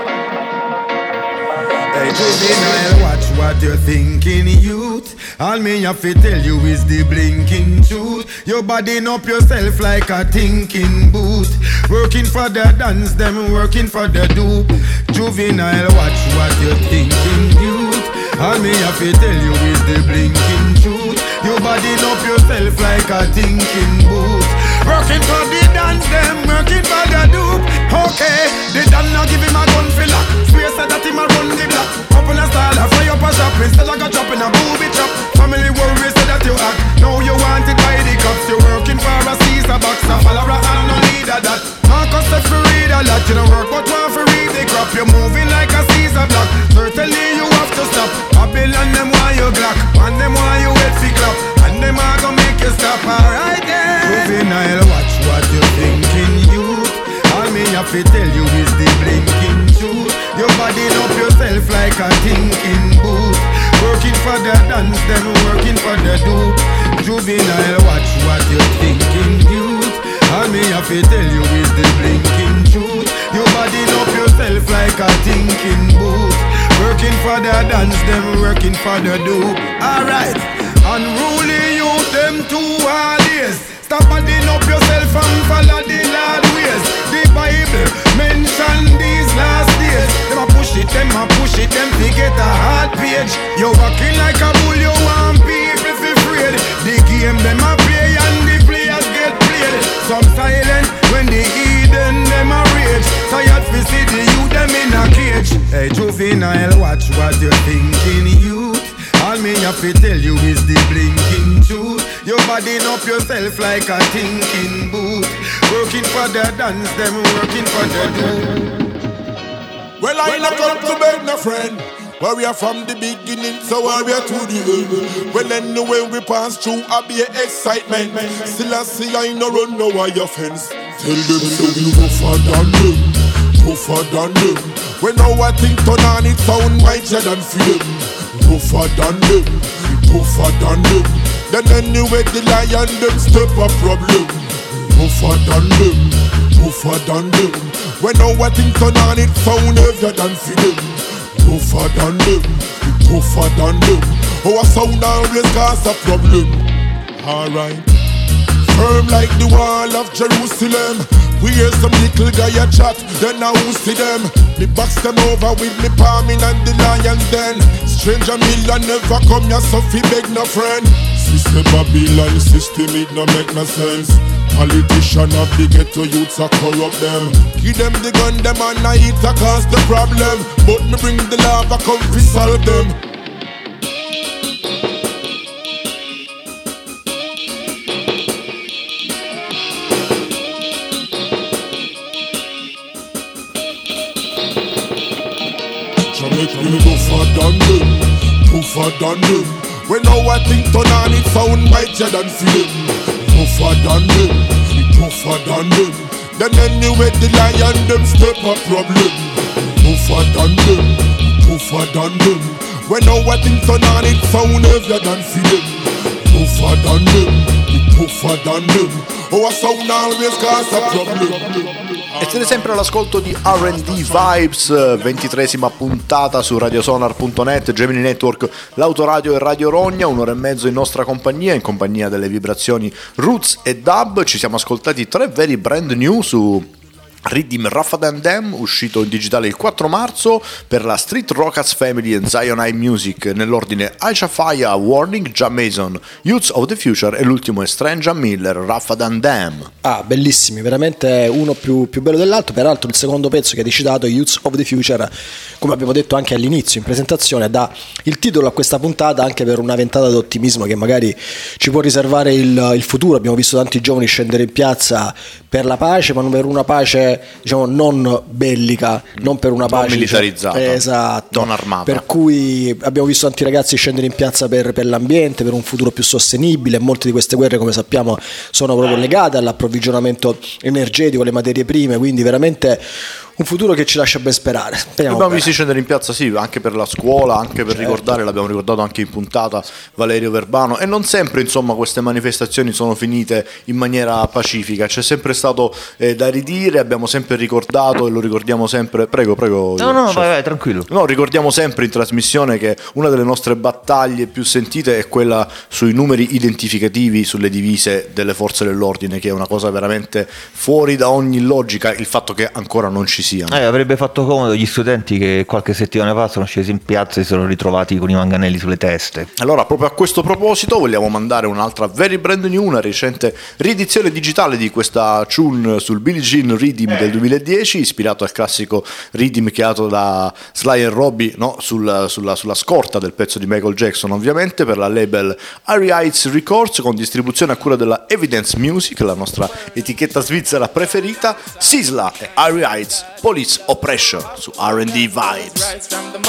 Hey, juvenile, watch what you're thinking, youth. All me have to tell you is the blinking truth. You're bodying up yourself like a thinking boot. Working for the dance, them working for the dupe. Juvenile, watch what you're thinking, youth. All me have to tell you is the blinking truth. You bodying up yourself like a thinking boot. Working for the dance, them working for the dupe. Okay, the dance now give him a gun for lock. Swear said that him a run the block. Open a style, a fire up a shop. Instead I got chop in a booby chop. Family worry said that you act. Now you want it by the cops. You working for a Caesar box. A follower and no leader that. Marcus said for read a lot. You don't work but want for read the crap. You're moving like a Caesar block. Certainly you have to stop. Babylon them why you glock. And them why you wait for clap. And them are gonna make you stop. Alright then. Juvenile, watch what you thinking, youth. All me have to tell you is the blinking truth. You bodying up yourself like a thinking boot. Working for the dance, them working for the dupe. Juvenile, watch what you thinking, youth. All me have to tell you is the blinking truth. You bodying up yourself like a thinking boot. Working for the dance, them working for the dupe. Alright, unruly youth, them two holidays. Stop adding up yourself and follow the Lord ways. The Bible mention these last days. Them a push it, them a push it, them to get a hard page. You walking like a bull, you want people to afraid. The game them a play and the players get played. Some silent when the Eden them a rage. Tired to see the youth them in a cage. Hey juvenile, watch what you're thinking, youth. All me have to tell you is the blinking truth. You bodying up yourself like a thinking boot. Working for the dance, them working for the dude. Well, I not come to beg no friend. Where we are from the beginning, so where we are to the end. Well, anyway we pass through, I be excitement. Still I see I no run no wire fence. Tell them so we rougher than them, tougher than them. When now I think turn on it sound whiter than film. Tougher than them, tougher than them. Then anyway the lion them step a problem. Tougher than them, tougher than them. When now I think turn on it sound heavier than film. Tougher than them, tougher than them. Our sound always cause a problem. Alright. Firm like the wall of Jerusalem. We hear some little guy a chat, then I will see them. Me box them over with me palming and the lions then. Stranger million never come here, so fi beg no friend. System Babylon system, it no make no sense. Politician of the ghetto youths a corrupt them. Give them the gun, them and I hit a cause the problem. But me bring the lava, come fi solve them. tougher than them. When our thing turn on, it sound mightier than film. Tougher than them, we tougher than them. Then anyway the lion them step a problem. Tougher than them, we tougher than them. When our thing turn on, it sound heavier than film. Tougher than them, we tougher than them. Our sound always cause a problem. E siete sempre all'ascolto di R and D Vibes, ventitreesima puntata su radiosonar punto net, Gemini Network, l'autoradio e Radio Rogna, un'ora e mezzo in nostra compagnia, in compagnia delle vibrazioni Roots e Dub. Ci siamo ascoltati tre veri brand new su Riddim Raffadandem, uscito in digitale il quattro marzo per la Street Rockets Family and Zion High Music, nell'ordine Aisha Faya, Warning, Jam Mason, Youths of the Future e l'ultimo è Strange Miller, Raffadandem. Ah, bellissimi, veramente uno più, più bello dell'altro. Peraltro il secondo pezzo che hai citato, Youths of the Future, come abbiamo detto anche all'inizio in presentazione, dà il titolo a questa puntata anche per una ventata d'ottimismo che magari ci può riservare il, il futuro. Abbiamo visto tanti giovani scendere in piazza per la pace, ma per una pace diciamo non bellica, non per una pace non militarizzata, diciamo, esatto, non armata, per cui abbiamo visto tanti ragazzi scendere in piazza per, per l'ambiente, per un futuro più sostenibile. Molte di queste guerre, come sappiamo, sono proprio legate all'approvvigionamento energetico, alle materie prime, quindi veramente un futuro che ci lascia ben sperare. Speriamo abbiamo bene. visto scendere in piazza, sì, anche per la scuola, anche per certo. ricordare, l'abbiamo ricordato anche in puntata, Valerio Verbano, e non sempre insomma queste manifestazioni sono finite in maniera pacifica, c'è sempre stato eh, da ridire, abbiamo sempre ricordato e lo ricordiamo sempre. Prego, prego. No, no, vai, vai, tranquillo. No, ricordiamo sempre in trasmissione che una delle nostre battaglie più sentite è quella sui numeri identificativi sulle divise delle forze dell'ordine, che è una cosa veramente fuori da ogni logica, il fatto che ancora non ci siano. Eh, avrebbe fatto comodo gli studenti che qualche settimana fa sono scesi in piazza e si sono ritrovati con i manganelli sulle teste. Allora, proprio a questo proposito vogliamo mandare un'altra very brand new, una recente riedizione digitale di questa tune sul Billie Jean Riddim del duemiladieci, ispirato al classico Riddim creato da Sly and Robbie, no? Sul, sulla, sulla scorta del pezzo di Michael Jackson, ovviamente, per la label Harry Heights Records, con distribuzione a cura della Evidence Music, la nostra etichetta svizzera preferita. Sisla e Harry Heights, Police Oppression su R and D Vibes.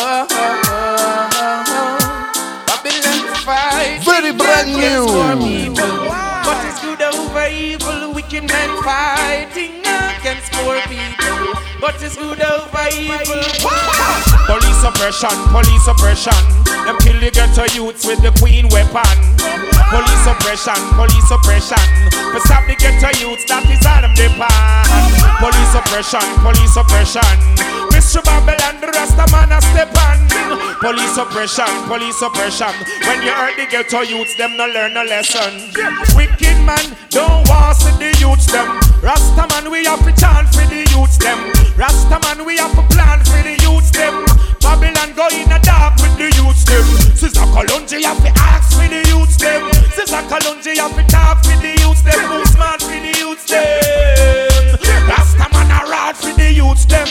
Very brand new. But it's good over evil, wicked men fighting against poor people. But it's good over evil. Police oppression, police oppression. Them kill the ghetto youths with the queen weapon. Police oppression, police oppression. For stop the ghetto youths, that is all them depend. Police oppression, police oppression. Mister Babylon, the Rasta man a step on. Police oppression, police oppression. When you hurt the ghetto youths, them no learn no lesson. Wicked man, don't want to the youths them. Rasta man, we have to chant for the youths them. Rasta man, we have to plan for the youths them. Babylon go in the dark with the youths them. Sister Kalonji have to ask for the youths them. Sister Kalonji have to talk for the youths them. Who's smart for the youths them. Rasta man a rod for the youths them.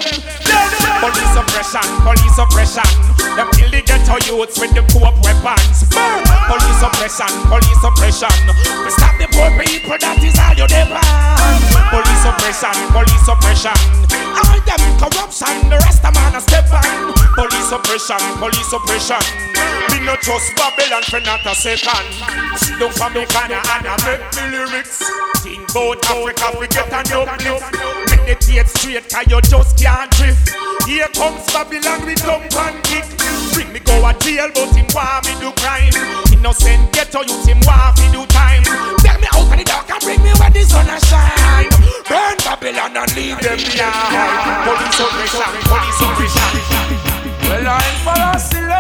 Police oppression, police oppression. Them kill the ghetto youths with the coop weapons. Police oppression, police oppression. We stop the poor people, that is all you demand. Police oppression, police oppression. All them corruption, the rest of man a step on. Police oppression, police oppression. We no trust Babylon for not a second. Look for me corner and I make me lyrics. Think about Africa, we get an uplift. Meditate straight, cause you just can't drift. Here comes Babylon with dump and kick. Bring me go a jail, but him want me do crime. Innocent ghetto youth, him want me do time. Take me out of the dark and bring me where the sun a shine. Burn Babylon and leave them behind. Police oppression, police oppression. Well, I'm for a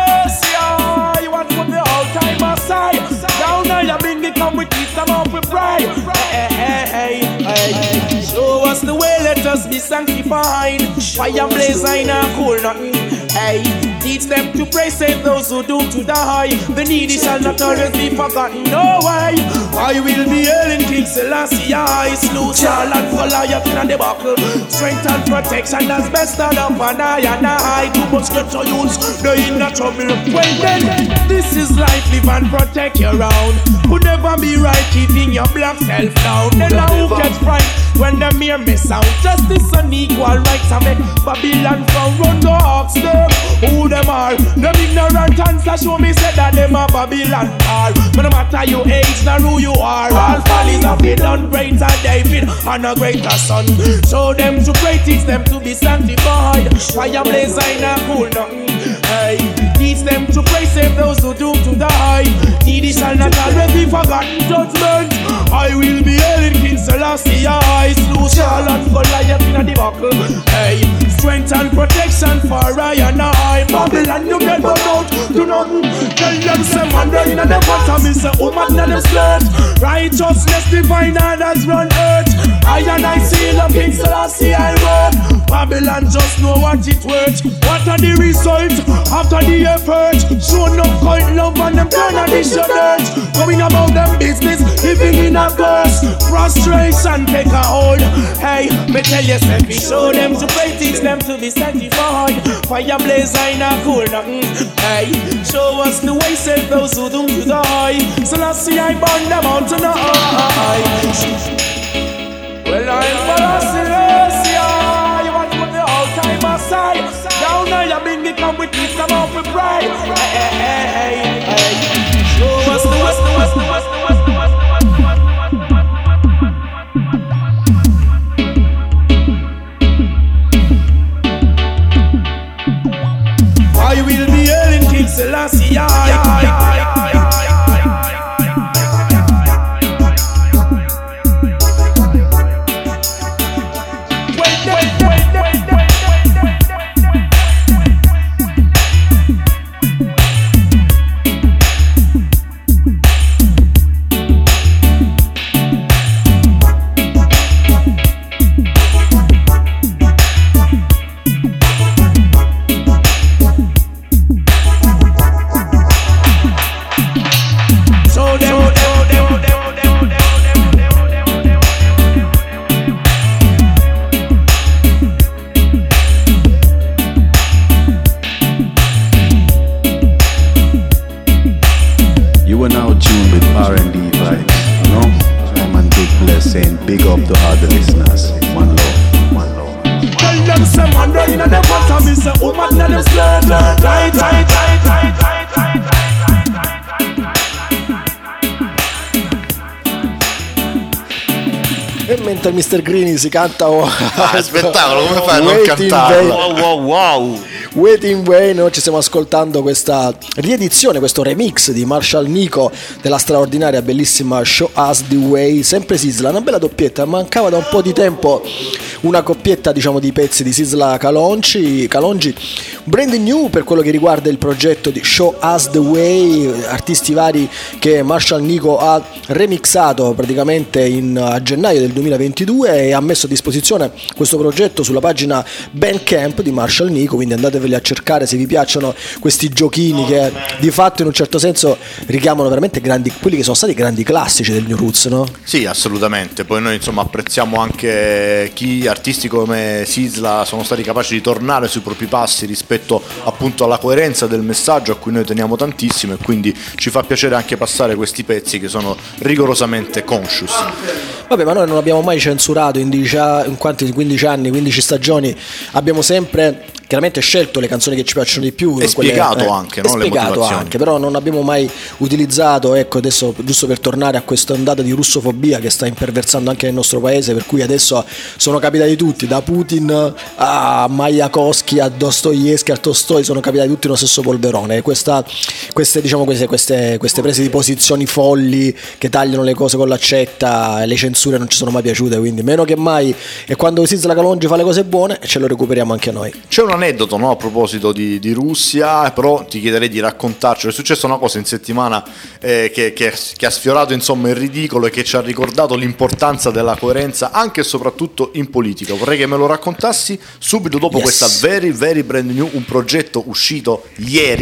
Celestia. You want to put the whole time aside. Down now you bring it, come we keep them up with pride. Hey, hey, hey, hey, hey. Show us the way, let us be sanctified. Fire blaze, I not cool nothing. Hey, teach them to pray, save those who do to die. The needy shall not always be forgotten. No way. I will be hailing King Selassie, I slew Charlotte Goliath in the buckle. Strength and protection, that's best of the and I and I. Too much get to use, they in the trouble. Well then, this is life, live and protect your own. Could never be right, keeping your black self down. Then now who gets fright when them hear me sound? Justice and equal rights, I make Babylon from run the hawks them. Who them are? Them ignorant answers show me say that them a Babylon are. But no matter your age, nor who you are, all follies of it done greater David and a greater son. Show them to pray, teach them to be sanctified. Fire blaze I not cool nothing. Hey, teach them to pray, save those who doomed to die. Needy shall not always be forgotten judgment. I will be hailing King Selassie. I slew Charlotte Goliath in the buckle. Hey, strength and protection for I and I. Babylon, you get burn out to nothing. Tell them some wonder in the bottom is a woman in the skirt. Righteousness divine and has run earth. I and I seal up King Selassie I word. Babylon just know what it worth. What are the results after the effort? Show no kind love and them turn on the dirt. Going about them business, living in a curse. Frustration take a hold. Hey, me tell you, self, show them to pray, teach them to be sanctified. Fire blaze, I not cool nothing. Hey, show us the way, save those who don't to die. So let's see I burn them out to the eye. Well, I'm Selassie. You want to put the whole time aside. Down now you bring it come with this, come out with pride. Hey, hey, hey, hey. Show us the west, the west, the west, the west, the west, I will be hailing King Selassie. E mentre mister Greeny si canta oh, ah, spettacolo, come fai a non cantarlo? Wow, wow, wow. Waiting Way, noi ci stiamo ascoltando questa riedizione, questo remix di Marshall Nico della straordinaria bellissima Show Us The Way, sempre Sisla, una bella doppietta, mancava da un po' di tempo una coppietta diciamo di pezzi di Sisla Kalonji, Kalonji brand new per quello che riguarda il progetto di Show Us The Way, artisti vari che Marshall Nico ha remixato praticamente in, a gennaio del duemilaventidue e ha messo a disposizione questo progetto sulla pagina Bandcamp di Marshall Nico, quindi andateveli a cercare se vi piacciono questi giochini che di fatto in un certo senso richiamano veramente grandi, quelli che sono stati grandi classici del New Roots, no? Sì, assolutamente, poi noi insomma apprezziamo anche chi artisti come Sisla sono stati capaci di tornare sui propri passi rispetto appunto alla coerenza del messaggio a cui noi teniamo tantissimo, e quindi ci fa piacere anche passare questi pezzi che sono rigorosamente conscious. Vabbè, ma noi non abbiamo mai censurato in, dieci, in quanti quindici anni, quindici stagioni, abbiamo sempre chiaramente scelto le canzoni che ci piacciono di più e spiegato quelle, eh, anche, e no? spiegato le anche, però non abbiamo mai utilizzato, ecco adesso giusto per tornare a questa ondata di russofobia che sta imperversando anche nel nostro paese, per cui adesso sono capitati tutti, da Putin a Mayakovsky a Dostoevsky a Tolstoi, sono capitati tutti nello stesso polverone, e questa, queste, diciamo, queste, queste, queste prese di posizioni folli che tagliano le cose con l'accetta, le censure non ci sono mai piaciute, quindi meno che mai, e quando Sisla Kalonji fa le cose buone ce lo recuperiamo anche noi. C'è un aneddoto, no, a proposito di, di Russia, però ti chiederei di raccontarci. È successa una cosa in settimana eh, che, che, che ha sfiorato insomma il ridicolo e che ci ha ricordato l'importanza della coerenza anche e soprattutto in politica. Vorrei che me lo raccontassi subito dopo yes. questa very very brand new, un progetto uscito ieri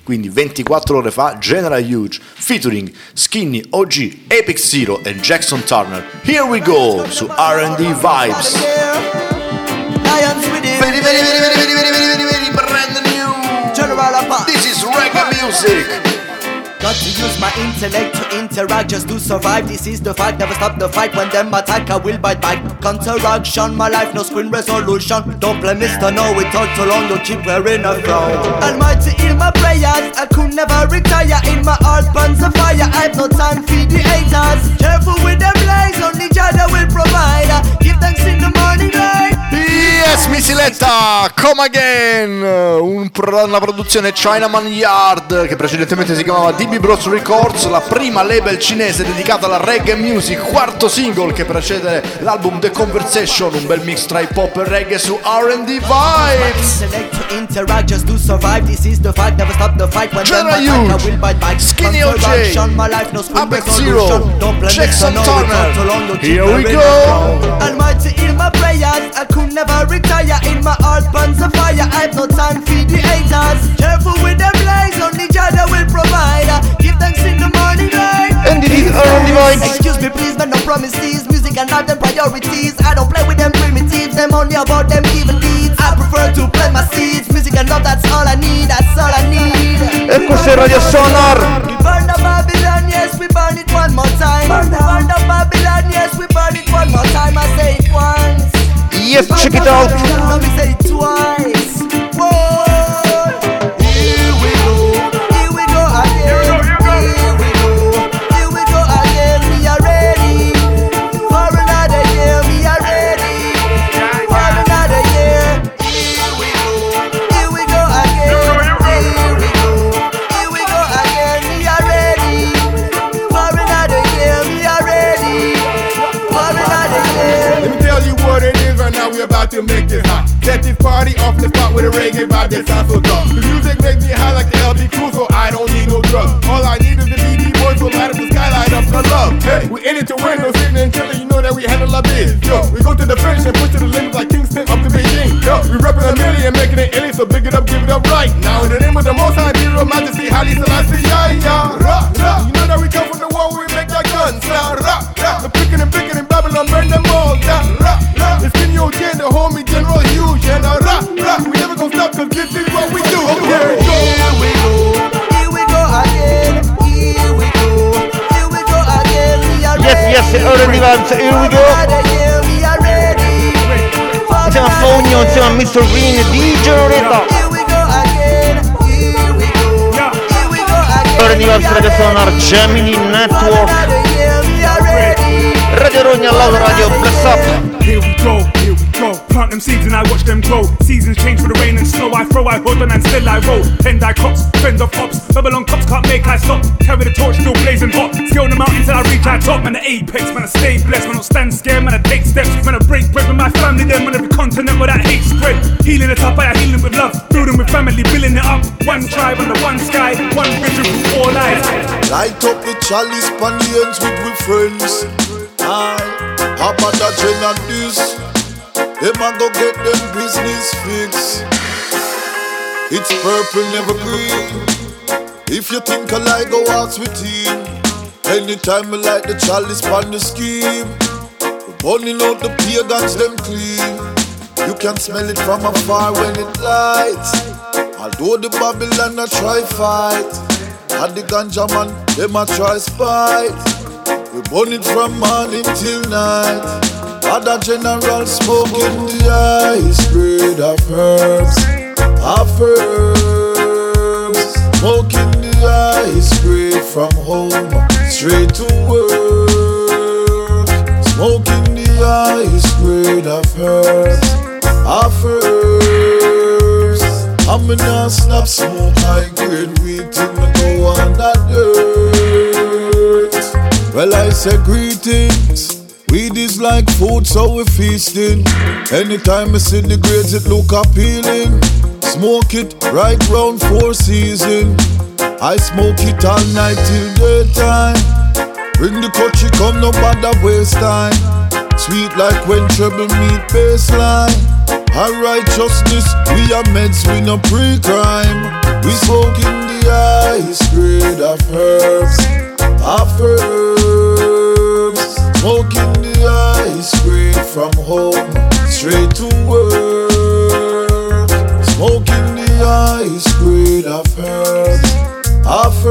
quindi ventiquattro ore fa, General Huge featuring Skinny, O G, Epic Zero e Jackson Turner. Here we go su R and D Vibes. Very, very, very, very, very, very, very, very brand new. General Apart. This is reggae music. Got to use my intellect to interact just to survive. This is the fight, never stop the fight. When them attack, I will bite back. Counteraction, my life, no screen resolution. Don't play Mister No, we talk too long, don't keep wearing a frown. Almighty, in my prayers, I could never retire. In my heart burns a fire, I have no time for the haters. Careful with them lies, only Jah will provide. Give thanks in the morning light. Yes, Misiletta, Come Again, un pro- una produzione Chinaman Yard che precedentemente si chiamava D B Bros Records, la prima label cinese dedicata alla reggae music, quarto single che precede l'album The Conversation, un bel mix tra hip hop e reggae su R and D Vibes. General Huge, Skinny O J, Epic Zero, Jackson Turner. Here we go. Almighty, in my prayers, I could never retire. In my heart burns a fire, I have no time for the haters. Careful with them lies, only Jah will provide. Give thanks in the morning light. And it is R and D Vibes. Excuse me please, but no promises. Music and not them priorities. I don't play with them primitives, them only about them evil deeds. I prefer to plant my seeds. Music and love, that's all I need, that's all I need. E questo è Radio Sonar. We burn the Babylon, yes, we burn it one more time. Burn the, burn the Babylon, yes, we burn it one more time. I say it once. Yes, check it out. Let me say it twice. Whoa. Here we go, here we go again. Here we go, here we go again. We are ready for another year. We are ready for another year. Here we go, here we go again. Here we go, here we go again. We are ready for another year. We are ready for another year. Let me tell you what it is right now. We're about to make it hot. Set this party off the spot with a reggae vibe that sounds so tough. The music makes me high like the L B Crew, so I don't need no drugs. All I need is the B D boys so light up the skylight up the love. Hey, we in it to win, no sitting and chilling, you know that we handle our biz. Yo, we go to the finish and push to the limits like Kingston up to Beijing. Yo, we reppin' a million, making it illy, so big it up, give it up right. Now in the name of the Most High, Hero Majesty, Haile Selassie, yeah, yeah, rah, rah. You know that we come from the war, we make that gun sound, rah, rah. The picking and picking in Babylon, burn them all down, rah, rah. The Skinny O J, the homie General Huge, and uh, rah, rah. We never gon' stop, cause this is what we do. Okay, go. Here we go, here we go again. Here we go, here we go again. We are Yes, yes, R and D Vibes, here we go. We are ready. Insieme a Fogno, insieme a mister Green, D J Loretta. Here we go again. Here we go, here we go again. R and D Vibes, Radio Sonar, Gemini Network, We are ready. Radio Rogna, Loud Radio, Bless Up. Here we go, here we go. Plant them seeds and I watch them grow. Seasons change for the rain and snow. I throw, I hold on and still I roll. Pendai cops, friend of cops. Babylon cops can't make I stop. Carry the torch, still blazing hot. Scale the mountain till I reach I top. Man, the apex, man, I stay blessed. Man, I don't stand scared, man, I take steps. Man, I break bread with my family. Then, man, every continent where that hate spread. Healing the top, I healing with love. Building with family, building it up. One tribe under one sky. One vision for all lives. Light up the chalice, pan the ends with we friends. Aye, how about that gin and this? Them a go get them business fix. It's purple, never green. If you think I lie, go ask with him. Anytime I light the chalice pan the scheme, we burning out the pagans, them clean. You can smell it from afar when it lights. Although the Babylon a try fight, and the ganja man, them a try spite. We burn it from morning till night. Other general smoking the ice grade of herbs, of herbs. Smoking the ice grade from home straight to work. Smoking the ice grade of herbs, of herbs. I'm in a snap smoke high grade weed till me go on that dirt. Well, I say greetings. Weed is like food, so we feasting. Anytime I see the grades, it look appealing. Smoke it right round four season. I smoke it all night till daytime. Bring the country, come no bother waste time. Sweet like when treble meet baseline. Our righteousness, we are meds, we no pre-crime. We smoke in the highest grade of herbs, of herbs. Smoking the highest grade from home straight to work. Smoking the highest grade of herbs, of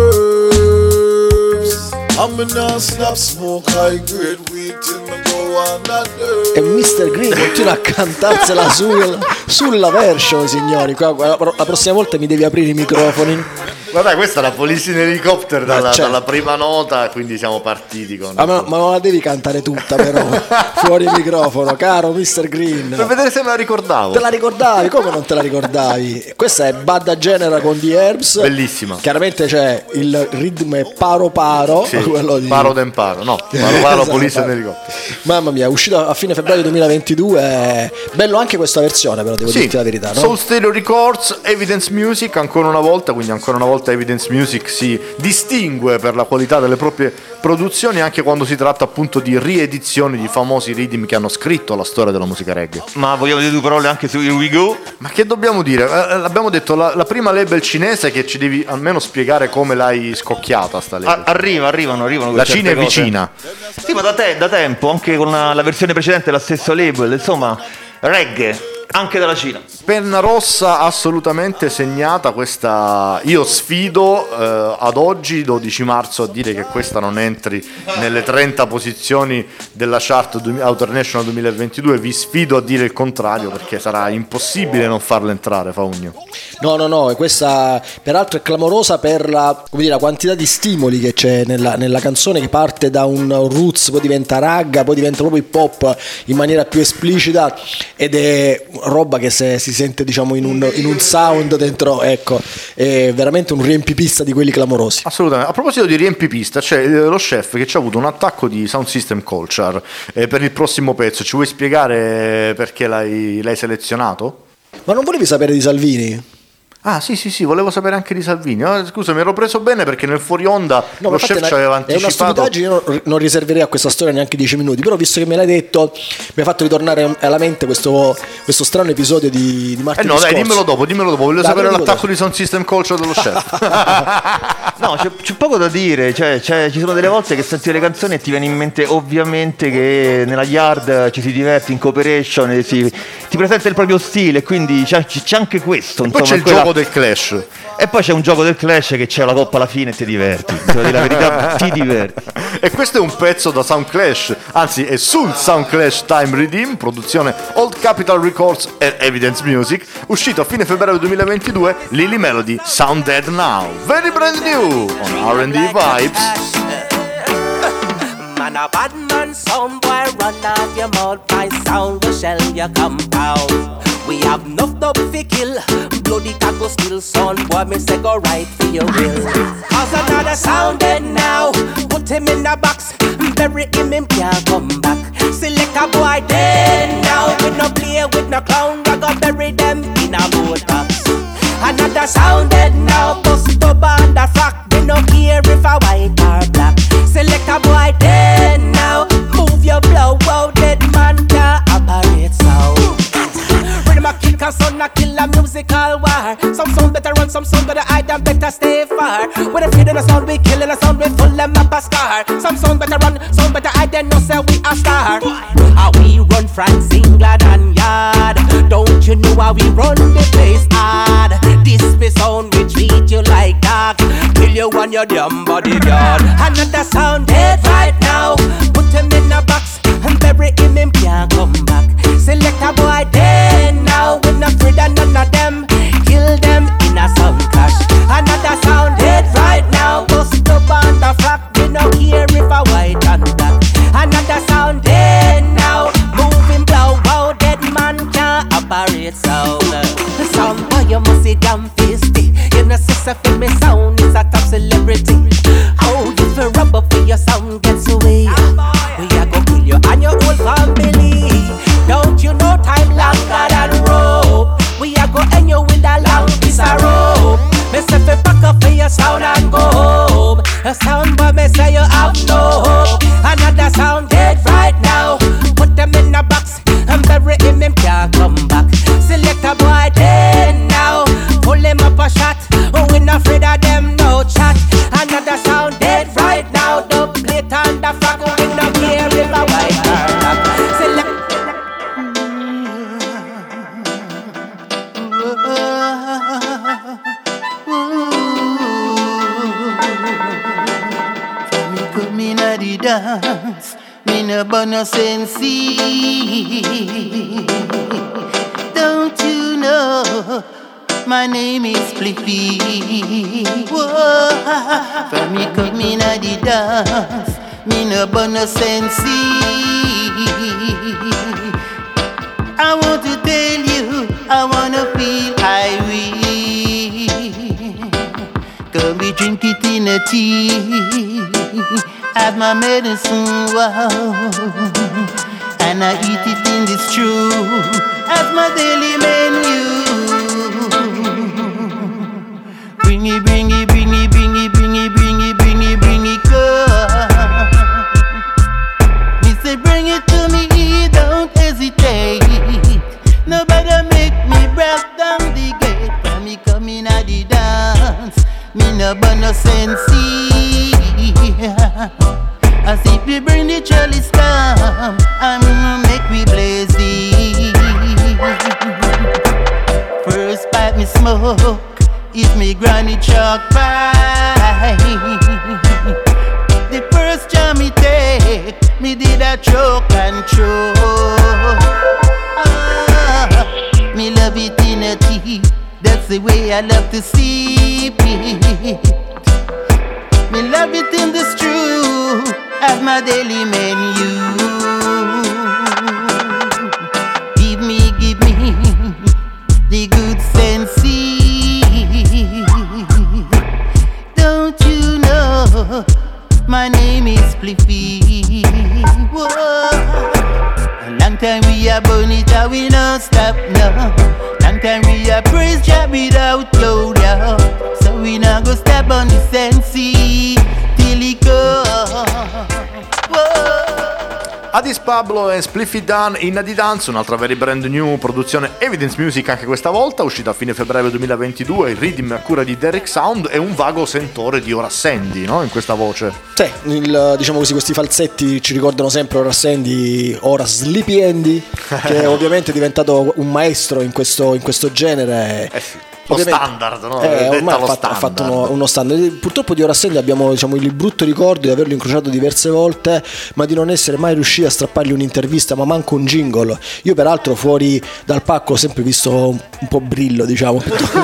herbs. I'm gonna snap smoke high grade weed till me go on that earth. E mister Green continua a cantarsela sul, sulla version, signori. Qua, la, la prossima volta mi devi aprire i microfoni. Guarda, questa è la Police in Helicopter dalla, certo. dalla prima nota, quindi siamo partiti con... Ah, ma, ma non la devi cantare tutta però, fuori il microfono, caro mister Green. Per vedere se me la ricordavo. Te la ricordavi? Come non te la ricordavi? Questa è Badda Genera con The Herbs. Bellissima. Chiaramente c'è il ritmo è paro paro. Sì, quello di... paro den paro, no, paro paro Esatto. Police in Helicopter. Mamma mia, è uscito a fine febbraio duemilaventidue. Bello anche questa versione, però devo Sì, dirti la verità, no? Soul Stereo Records, Evidence Music, ancora una volta, quindi ancora una volta Evidence Music si distingue per la qualità delle proprie produzioni anche quando si tratta appunto di riedizioni di famosi ritmi che hanno scritto la storia della musica reggae. Ma vogliamo dire due parole anche su Here We Go? Ma che dobbiamo dire? Eh, l'abbiamo detto, la, la prima label cinese, che ci devi almeno spiegare come l'hai scocchiata sta label. A- arriva, arrivano, arrivano. La certe Cina è cose. vicina. Sì, ma da, te, da tempo, anche con la, la versione precedente la stesso label, insomma, reggae. Anche dalla Cina. Penna rossa assolutamente segnata questa. Io sfido eh, ad oggi dodici marzo a dire che questa non entri nelle trenta posizioni della chart Outer National duemilaventidue. Vi sfido a dire il contrario, perché sarà impossibile non farla entrare, Faugno. No, no, no, e questa peraltro è clamorosa per la, come dire, la quantità di stimoli che c'è nella, nella canzone, che parte da un roots, poi diventa ragga, poi diventa proprio hip hop in maniera più esplicita, ed è roba che se si sente, diciamo, in un, in un sound dentro, ecco, è veramente un riempipista di quelli clamorosi. Assolutamente. A proposito di riempipista, c'è lo chef che ci ha avuto un attacco di Sound System Culture eh, per il prossimo pezzo. Ci vuoi spiegare perché l'hai, l'hai selezionato? Ma non volevi sapere di Salvini? Ah sì sì sì, volevo sapere anche di Salvini. Oh, scusa, mi ero preso bene perché nel fuori onda no, lo chef ci aveva anticipato. È una stupidaggine, io non riserverei a questa storia neanche dieci minuti, però visto che me l'hai detto mi ha fatto ritornare alla mente questo, questo strano episodio di, di martedì Eh no, dai, scorso. dimmelo dopo, dimmelo dopo, voglio dai, sapere l'attacco dopo. di Sound System Culture dello chef. No, c'è, c'è poco da dire, cioè, c'è, ci sono delle volte che senti le canzoni e ti viene in mente ovviamente che nella yard ci si diverte in cooperation e si, ti presenta il proprio stile, quindi c'è, c'è anche questo. E insomma, poi c'è il quella... gioco del Clash. E poi c'è un gioco del Clash che c'è la coppa alla fine e ti diverti. Devo dire la verità, ti diverti. E questo è un pezzo da Sound Clash, anzi è sul Sound Clash Time Redeem, produzione Old Capital Records e Evidence Music, uscito a fine febbraio duemilaventidue, Lily Melody, Sound Dead Now, very brand new on R and D Vibes. Man a bad man sound boy, run off your mouth, my sound will shell your compound. We have enough dub fi kill, bloody taco still sound boy, me say go right for your will. Cause another sound dead now, put him in a box, bury him, him can't come back. Select a boy dead now, we no play with no clown, we go bury them in a boat box. Another sound dead now, bust up on the frock, we no care if a white or black. Select a boy dead now, move your blow out, dead man can't operate sound. Rhythm a kick and sound a kill a musical war. Some sound better run, some sound better hide and better stay far. With a feeling a sound we killing a sound we full them up a scar. Some sound better run, sound better hide and no say we a star. How we run France, England and yard. Don't you know how we run the place hard? This me sound we treat you like dog, kill you on your damn bodyguard. Another sound dead right now, put him in a box and bury him, him can't come back. Select a boy dead now, we're not afraid of none of them. Kill them in a sound clash. Another sound dead right now, bust up on the frock, we no care if a white and black. Another sound dead now, moving blow, wow, dead man can't operate sound. Sound boy, you must see damn feisty. You know, sister for me sound is a top celebrity. How you feel rub up for your sound gets away? We are gonna kill you and your whole family. Don't you know time longer than rope? We are gonna end you with a long piece of rope. Me say fi pack up for your sound and go home. A sound boy, me say you have no hope. Another sound dead right now, put them in a box and bury him, him can't come back. Select a boy dead now, pull him up a shot. We not afraid of them Bono Sensi. Don't you know my name is Spliffy? Whoa, from me come in a the dance, me no Bono Sensi. I want to tell you, I wanna feel I will. Come we drink it in a tea, have my medicine, wow, and I eat it in this stew as my daily menu. Bring it, bring it, bring it, bring it, bring it, bring it, bring it, bring it, come. Me say bring it to me, don't hesitate. Nobody make me break down the gate. When me come in at the dance, me no Bono Sensi. I see we bring the chalice come, I'm gonna make we blaze it. First pipe me smoke, is me granny chalk pie. The first jam me take, me did a choke and choke. Ah, me love it in a tea, that's the way I love to sip it. Me love it in the stew as my daily menu. Give me, give me the good Sensi. Don't you know my name is Spliffy? Whoa. A long time we are burn it and we don't stop now. Long time we are praise job without load out. So we not go step on the Sensi till he go. Addis Pablo e Spliffy Dan in Adidas, un'altra very brand new produzione Evidence Music anche questa volta, uscita a fine febbraio duemilaventidue, il rhythm a cura di Derek Sound e un vago sentore di Horace Sandy, no? In questa voce. Sì, il, diciamo così, questi falsetti ci ricordano sempre Horace Sandy, ora Sleepy Andy, che ovviamente è diventato un maestro in questo, in questo genere. Eh sì. Lo standard, no? Eh, ormai ha fatto, standard. ha fatto uno, uno standard. Purtroppo di Horace Sandy abbiamo, diciamo, il brutto ricordo di averlo incrociato diverse volte, ma di non essere mai riusciti a strappargli un'intervista, ma manco un jingle. Io peraltro fuori dal palco ho sempre visto un, un po' brillo, diciamo.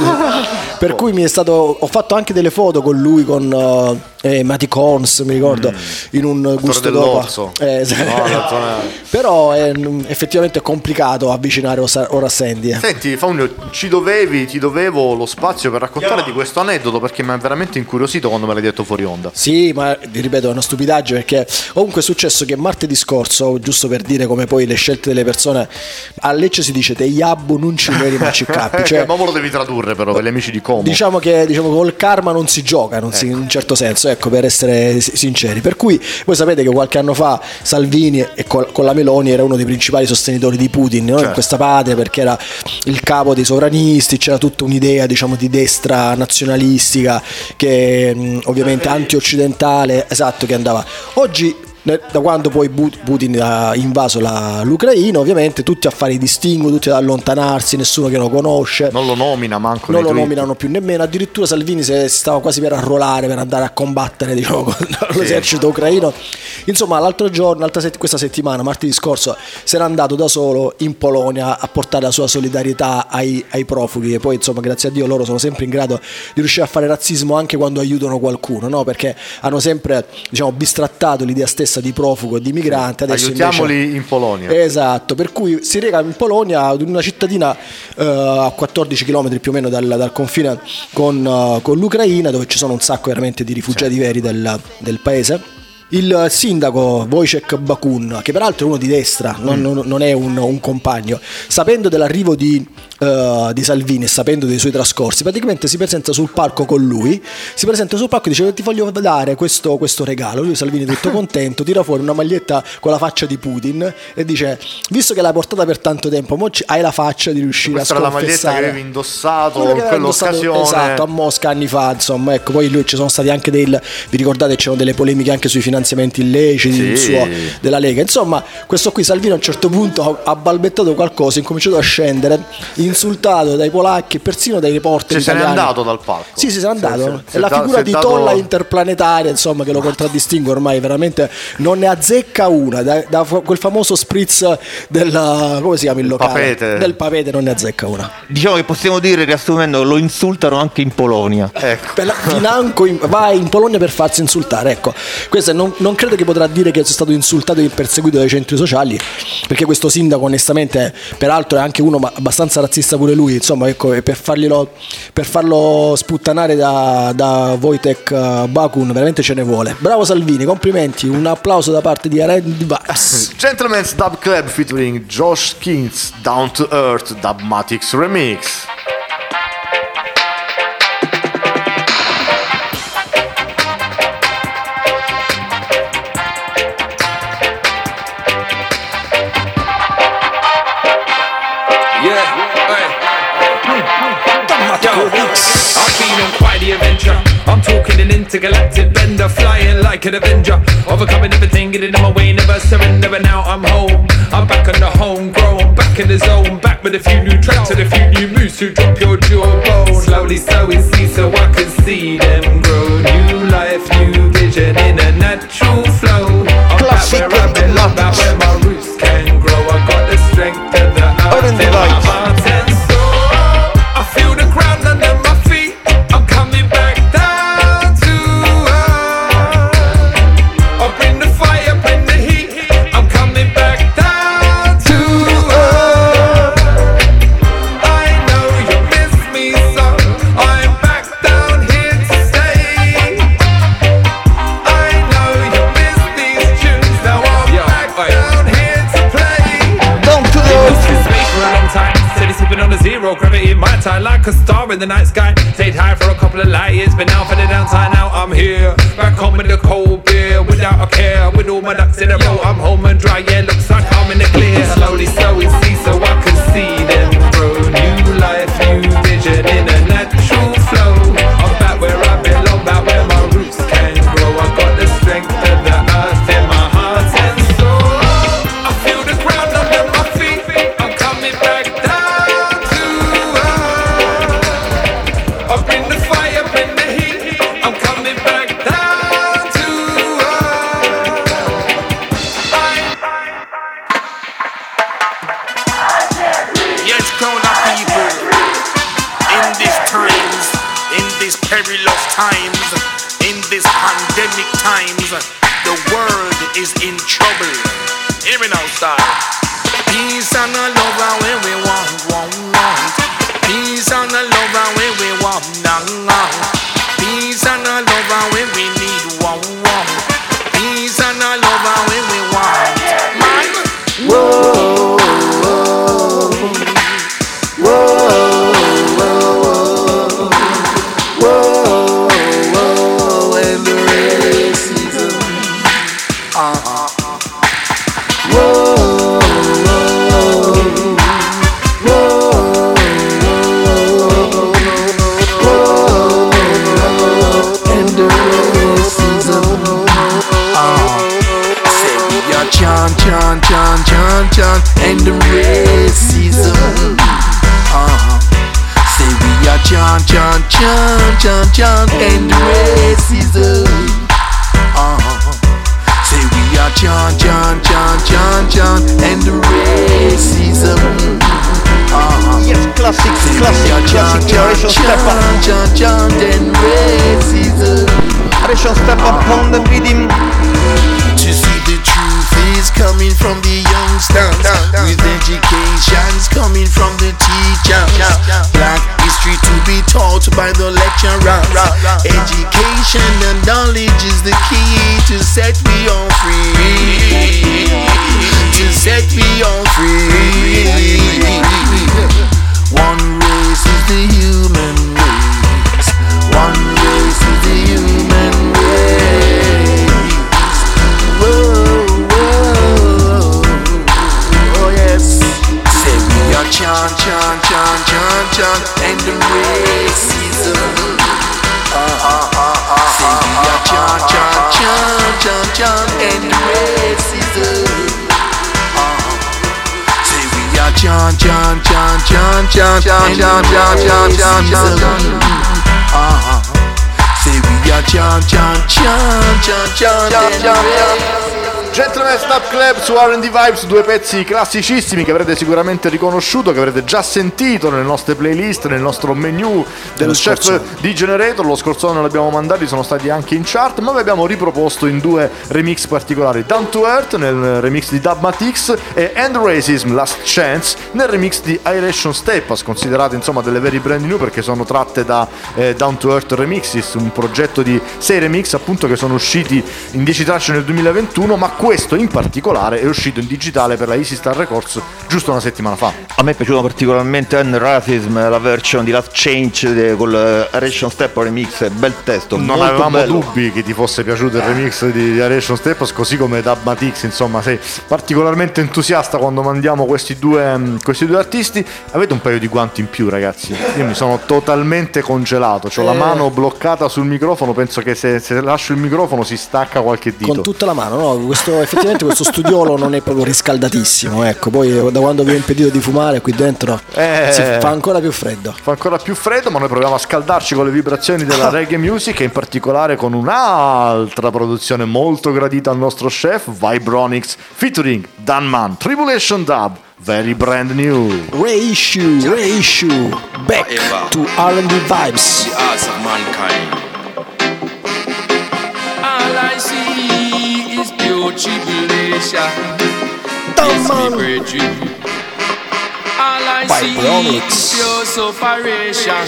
Per cui mi è stato, ho fatto anche delle foto con lui, con uh, eh, Matty Corns, mi ricordo, mm. in un gusto d'opa. Eh, no, però è effettivamente complicato avvicinare Horace Sandy. Eh. Senti Faunio, ci dovevi, ti dovevo lo spazio per raccontare yeah. di questo aneddoto, perché mi ha veramente incuriosito quando me l'hai detto fuori onda. Sì, ma vi ripeto, è una stupidaggine, perché comunque è successo che martedì scorso, giusto per dire come poi le scelte delle persone, a Lecce si dice te iabbu non ci vedi ma ci cappi, cioè, ma lo devi tradurre però per gli amici di Como. Diciamo che diciamo, col karma non si gioca, non si, ecco. in un certo senso, ecco, per essere sinceri. Per cui voi sapete che qualche anno fa Salvini e col, con la Meloni era uno dei principali sostenitori di Putin, no? Certo. In questa patria, perché era il capo dei sovranisti, c'era tutta un'idea, diciamo, di destra nazionalistica che mh, ovviamente anti-occidentale, esatto, che andava. Oggi, da quando poi Putin ha invaso la, l'Ucraina, ovviamente tutti a fare i distinguo, tutti ad allontanarsi, nessuno che lo conosce, non lo nomina manco, non lo tweet. Nominano più nemmeno, addirittura Salvini si stava quasi per arruolare per andare a combattere, diciamo, con l'esercito sì. ucraino. Insomma, l'altro giorno, l'altra set- questa settimana, martedì scorso, si era andato da solo in Polonia a portare la sua solidarietà ai, ai profughi, e poi insomma grazie a Dio loro sono sempre in grado di riuscire a fare razzismo anche quando aiutano qualcuno, no? Perché hanno sempre, diciamo, bistrattato l'idea stessa di profugo e di migrante. Adesso aiutiamoli invece, in Polonia. Esatto, per cui si reca in Polonia, in una cittadina uh, a quattordici chilometri più o meno dal, dal confine con, uh, con l'Ucraina, dove ci sono un sacco veramente di rifugiati sì. veri del, del paese. Il sindaco Wojciech Bakun, che peraltro è uno di destra, non, non, non è un, un compagno, sapendo dell'arrivo di, uh, di Salvini e sapendo dei suoi trascorsi, praticamente si presenta sul palco con lui, si presenta sul palco e dice: ti voglio dare questo, questo regalo. Lui, Salvini, tutto contento, tira fuori una maglietta con la faccia di Putin e dice: visto che l'hai portata per tanto tempo, mo hai la faccia di riuscire questa a sconfessare. Questa era la maglietta che avevi indossato in quell'occasione, esatto, a Mosca anni fa, insomma, ecco. Poi lui ci sono stati anche dei, vi ricordate, c'erano delle polemiche anche sui finanziamenti finanziamenti illeciti Sì. il suo, della Lega. Insomma, questo qui Salvini a un certo punto ha balbettato qualcosa, ha incominciato a scendere, insultato dai polacchi e persino dai reporter Cioè, se n'è italiani. andato dal palco. Sì, sì, se n'è andato. Sì, sì, È la si è da- figura si è di dato- tolla interplanetaria, insomma, che lo contraddistingue ormai, veramente non ne azzecca una. Da, da quel famoso spritz del, come si chiama il locale? Papete. Del papete non ne azzecca una. Diciamo che possiamo dire, riassumendo, lo insultano anche in Polonia. Per la- Financo in- va in Polonia per farsi insultare, ecco. Questo non, non credo che potrà dire che sia stato insultato e perseguito dai centri sociali, perché questo sindaco onestamente, peraltro è anche uno ma abbastanza razzista pure lui, insomma, ecco, e per, farglielo, per farlo sputtanare da, da Wojtek uh, Bakun veramente ce ne vuole. Bravo Salvini, complimenti, un applauso da parte di Arend Vibes. Gentleman's Dub Club featuring Josh Kings, Down to Earth Dubmatics Remix. I'm feeling quite the adventure. I'm talking an intergalactic bender, flying like an Avenger, overcoming everything, getting in my way, never surrender. And now I'm home. I'm back on the homegrown, back in the zone, back with a few new tracks and a few new moves to drop your jawbone. Slowly, slowly see, so I can see them grow. New life, new vision in a natural flow. I'm back where I belong, back where my roots can grow. I got the strength of the earth in my heart and soul. I feel the ground under my feet. I'm coming back down to earth. I bring the fire, bring the heat. I'm coming back down to earth. I know you miss me, so I'm back down here to stay. I know you miss these tunes, now I'm back down here to play. Down to earth. Been space for a long time, steady sipping on the zero gravity in my time, like a star in the night sky. Stayed high for a couple of light years, but now for the downtime, now I'm here. Back home with a cold beer, without a care, with all my ducks in a row. I'm home and dry, yeah, looks like I'm in the clear. Slowly, slowly see, so I can see them grow. New life, new vision in a natural flow. I'm back where I belong, back where my roots can grow. I got the strength of the earth in my heart and soul. I feel the ground under my feet. I'm coming back down to earth. I bring the fire, bring the heat. I'm coming back down to earth. Yes, grown up people, in these times, in these perilous times, in these pandemic times, the world is in trouble. Hear me now, star. Peace and a love are where we want, want, want. Peace and a love are where we want, now, now. Peace and a love are where we need, want, want. Peace and a love are where we want. Man. Whoa, whoa, whoa, whoa, whoa, and the racism. Uh-uh. Whoa, whoa, whoa, whoa, and the racism. Uh-uh. Say we are chant, chant, chant, chant, chant, and the racism. Uh-huh. Say we are chant, chant, chant, chant, chant, and the racism. Uh-huh. Say we are chant, chant, chant, chant, chant, and the racism. Uh-huh. Yes, classic, Say classic, we are chant, classic chant, generation step up. chant, chant, chant, and racism. Generation step up on the rhythm. To see the truth is coming from the youngsters, with educations coming from the teachers. Black history to be taught by the lecturers. Education and knowledge is the key to set me on free. To set me on free. One race is the human race. One race is the human race. Whoa, whoa, oh yes. Say we are chant, chant, chant, chant, chant, and the racism. Uh, uh, uh, uh, Say we are chant, chant, chant, chant, chant, chant, chant, chant, chant, chant, chant, chant, chant, chant, chant, chant. Uh-huh. Say we are chant, chant, chant, chant, chant, chant, chant. Gentleman Snap Club su R and D Vibes, due pezzi classicissimi che avrete sicuramente riconosciuto, che avrete già sentito nelle nostre playlist, nel nostro menu del Chef di Generator. Lo scorso anno li abbiamo mandati, sono stati anche in chart, ma li abbiamo riproposto in due remix particolari: Down to Earth nel remix di Dubmatix e End Racism Last Chance nel remix di Iration Steppas, considerate insomma delle veri brand new perché sono tratte da eh, Down to Earth Remixes, un progetto di sei remix appunto che sono usciti in dieci tracce nel duemilaventuno, ma questo in particolare è uscito in digitale per la Easy Star Records giusto una settimana fa. A me è piaciuto particolarmente End Racism, la version di Last Change de, con Aration Step remix, bel testo. Non avevamo bello. dubbi che ti fosse piaciuto il remix di Aration Step, così come Dubmatix, insomma sei particolarmente entusiasta quando mandiamo questi due, questi due artisti. Avete un paio di guanti in più, ragazzi, io mi sono totalmente congelato, ho eh. la mano bloccata sul microfono, penso che se, se lascio il microfono si stacca qualche dito. Con tutta la mano, no? Questo effettivamente questo studiolo non è proprio riscaldatissimo, ecco, poi da quando vi ho impedito di fumare qui dentro eh, si fa ancora più freddo. Fa ancora più freddo, ma noi proviamo a scaldarci con le vibrazioni della reggae music e in particolare con un'altra produzione molto gradita al nostro chef, Vibronix featuring Danman, Tribulation Dub, very brand new. Reissue, reissue, back to R and D Vibes. The arts of mankind. All I see is pure tribulation. It's me great dream. All I see is pure separation.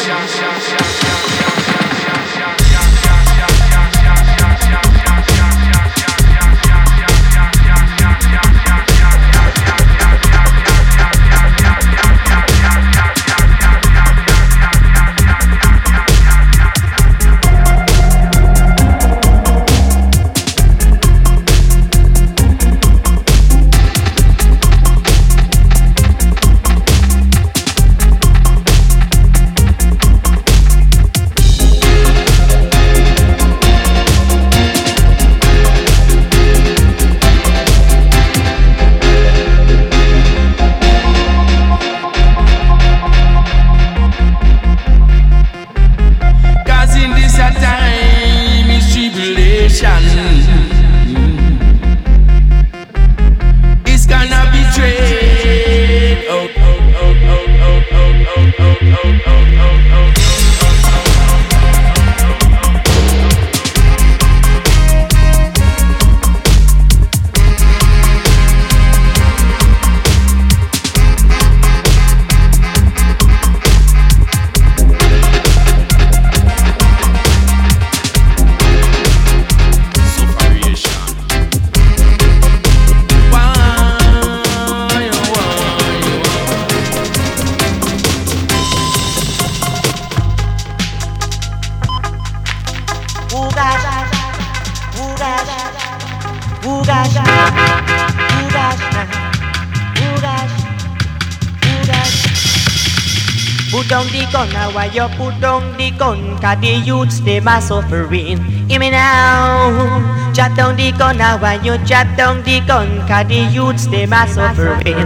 Put down the gun, now why you put down the gun? Cause the youths, them are suffering. Hear me now. Jot down the gun, now why you jot down the gun? Cause the youths, them are suffering.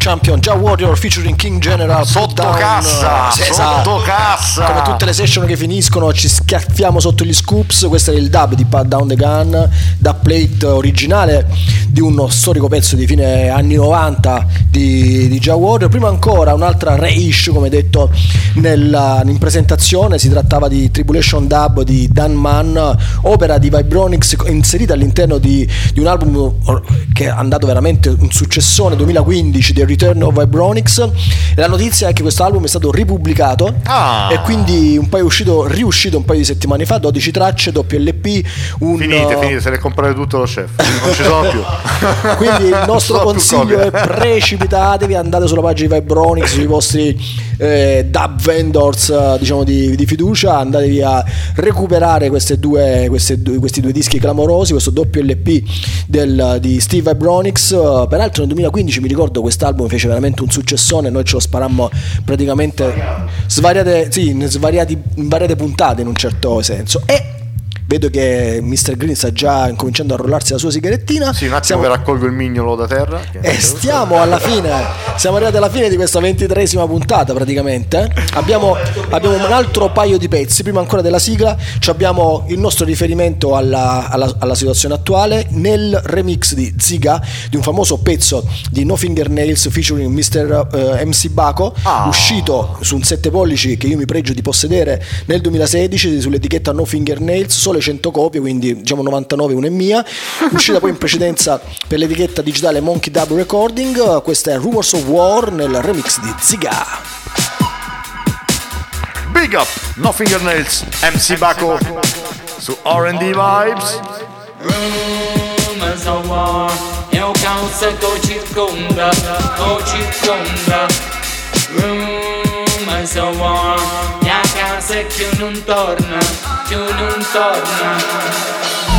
Champion, Jah Warrior featuring King General. Sotto cassa, sì, sotto esatto. cassa. Come tutte le session che finiscono ci schiaffiamo sotto gli scoops. Questo è il dub di Pat Down the Gun, dub plate originale di uno storico pezzo di fine anni novanta di, di Jah Warrior. Prima ancora un'altra reissue, come detto nella, in presentazione, si trattava di Tribulation Dub di Dan Mann, opera di Vibronics inserita all'interno di, di un album che è andato veramente un successone, duemilaquindici, The Return of Vibronics. E la notizia è che questo album è stato ripubblicato ah. e quindi un paio uscito, riuscito un paio di settimane fa, dodici tracce, doppio L P. Un, finite, finite, se ne comprare tutto lo chef, non ci sono più. Quindi il nostro Sono consiglio è precipitatevi, andate sulla pagina di Vibronics, sui vostri eh, dub vendors diciamo di, di fiducia, andatevi a recuperare queste due, queste due, questi due dischi clamorosi, questo doppio L P del, di Steve Vibronics. Peraltro nel duemilaquindici mi ricordo quest'album fece veramente un successone, noi ce lo sparammo praticamente svariate, sì, in, svariati, in variate puntate in un certo senso. E vedo che mister Green sta già incominciando a rollarsi la sua sigarettina. Sì, un attimo siamo... che raccolgo il mignolo da terra. E stiamo alla fine, siamo arrivati alla fine di questa ventitreesima puntata praticamente. Abbiamo, abbiamo un altro paio di pezzi, prima ancora della sigla, cioè abbiamo il nostro riferimento alla, alla, alla situazione attuale nel remix di Ziga, di un famoso pezzo di No Fingernails featuring mister uh, M C Baco, ah. uscito su un sette pollici che io mi pregio di possedere nel duemilasedici sull'etichetta No Fingernails, sole cento copie, quindi diciamo novantanove, una è mia, uscita poi in precedenza per l'etichetta digitale Monkey Dub Recording. Questa è Rumors of War nel remix di Ziga. Big up No Fingernails, M C Baco su R and D Vibes. Rumors of war, eu causa co circonda, co circonda. Rumors of war, mia casa è più non torna, più non torna.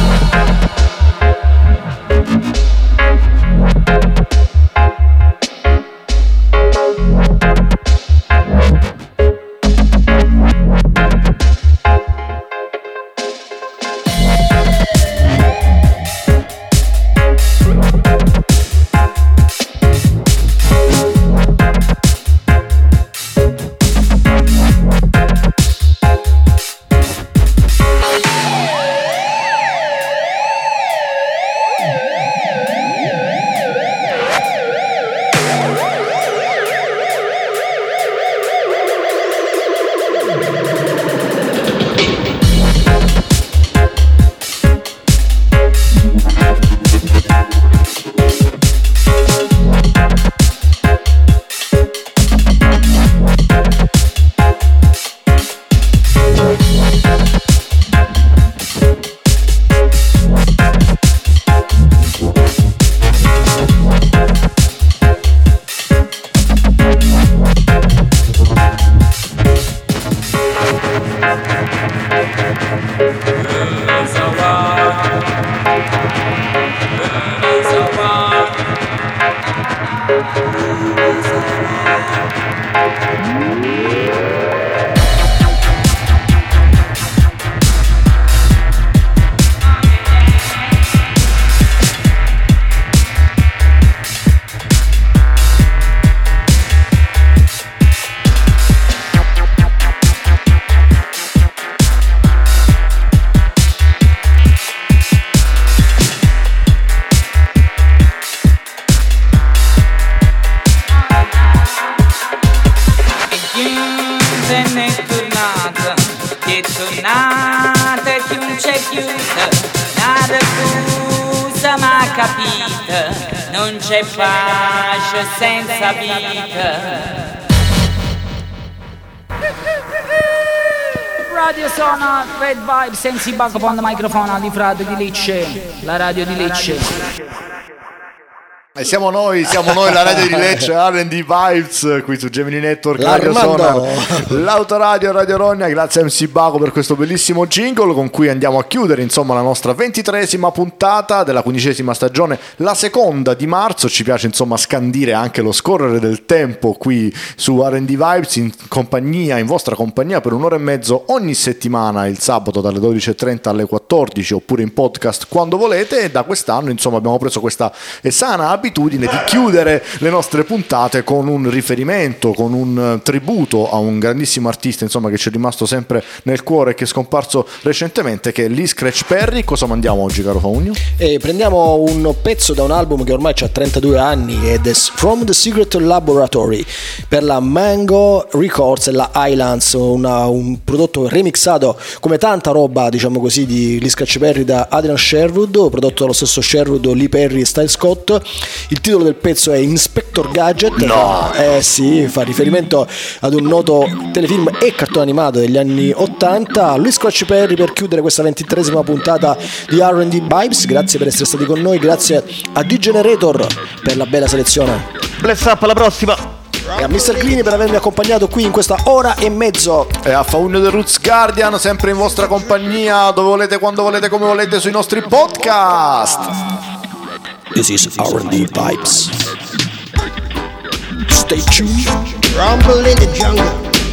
Non c'è pace senza vita. Radio Sonar, Red Vibe, Sensi Back on the microphone di Frado di Lecce, la radio di Lecce. E siamo noi, siamo noi la radio di Lecce, R and D Vibes, qui su Gemini Network, Radio Sonar, l'autoradio Radio Rogna. Grazie a M C Baco per questo bellissimo jingle con cui andiamo a chiudere insomma la nostra ventitreesima puntata della quindicesima stagione, la seconda di marzo. Ci piace insomma scandire anche lo scorrere del tempo qui su R and D Vibes in compagnia, in vostra compagnia per un'ora e mezzo ogni settimana, il sabato dalle dodici e trenta alle quattordici quattordici oppure in podcast quando volete, e da quest'anno insomma abbiamo preso questa sana abitudine di chiudere le nostre puntate con un riferimento, con un tributo a un grandissimo artista insomma che ci è rimasto sempre nel cuore e che è scomparso recentemente, che è Lee Scratch Perry. Cosa mandiamo oggi, caro Faugno? E prendiamo un pezzo da un album che ormai ha trentadue anni, ed è From the Secret Laboratory per la Mango Records e la Highlands, una, un prodotto remixato come tanta roba diciamo così di Lee Scratch Perry da Adrian Sherwood, prodotto dallo stesso Sherwood, Lee Perry e Style Scott. Il titolo del pezzo è Inspector Gadget. No! Eh sì, fa riferimento ad un noto telefilm e cartone animato degli anni ottanta. Lee Scratch Perry per chiudere questa ventitreesima puntata di R and D Vibes. Grazie per essere stati con noi, grazie a D-Generator per la bella selezione. Bless up, alla prossima! E a mister Clini per avermi accompagnato qui in questa ora e mezzo. E a Faugno del Roots Guardian, sempre in vostra compagnia, dove volete, quando volete, come volete, sui nostri podcast. This is R and D Vibes. Stay tuned. Rumble in the jungle.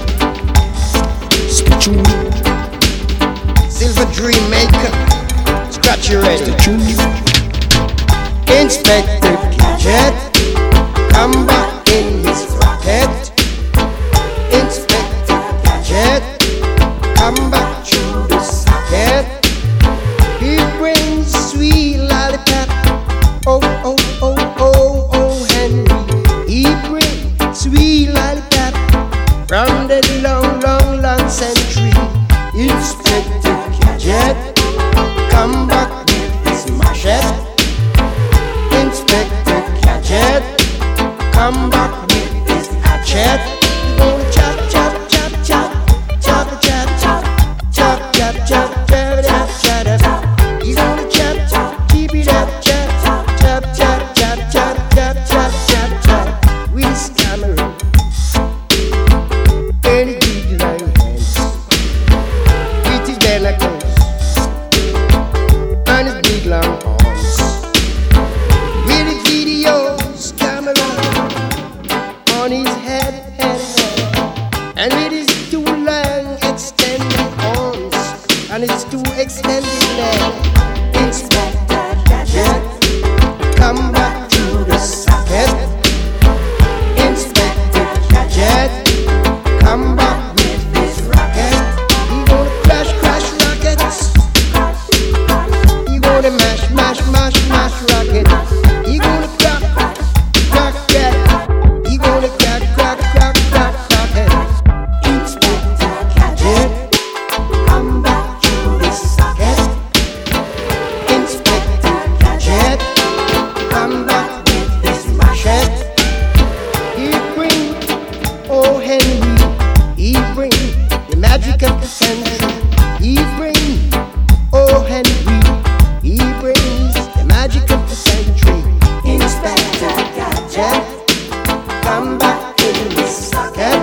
Stay tuned. Silver Dream Maker. Scratch your ready. Stay tuned. Inspector Gadget. Come back in his rocket. Inspector Gadget. Come back to the socket. He brings sweet lollipop. Oh, oh, oh, oh, oh, Henry. He brings sweet lollipop from the long, long, long century. Inspector Gadget. Come back with his machete. Inspector Gadget. Come back with his hatchet. He's gonna chop, chop, chop, chop, chop, chop, chop, chop, chop, chop, chop, chop, chop, chop. He's gonna chop, chop, keep it up, chop, chop, chop, chop, chop, chop, chop, chop, chop, chop. With his camera and his big long hands, with his bare knuckles and his big long arms, with his videos camera on his head, head, head, and with his two long extended arms and his two extended legs. Inspector Gadget, come back to the socket. Inspector Gadget, come back with his rocket. He gonna crash, crash rockets. He gonna mash, mash, mash, mash rocket. He gonna crack, rocket. He gonna crack, crack, crack, crack rocket. Inspector Gadget, come back to the socket. Inspector Gadget, come back with his machete. He bring, oh Henry, he bring the magic of the century. He bring, oh Henry, he brings the magic of the century. Inspector Gadget, come back in the socket.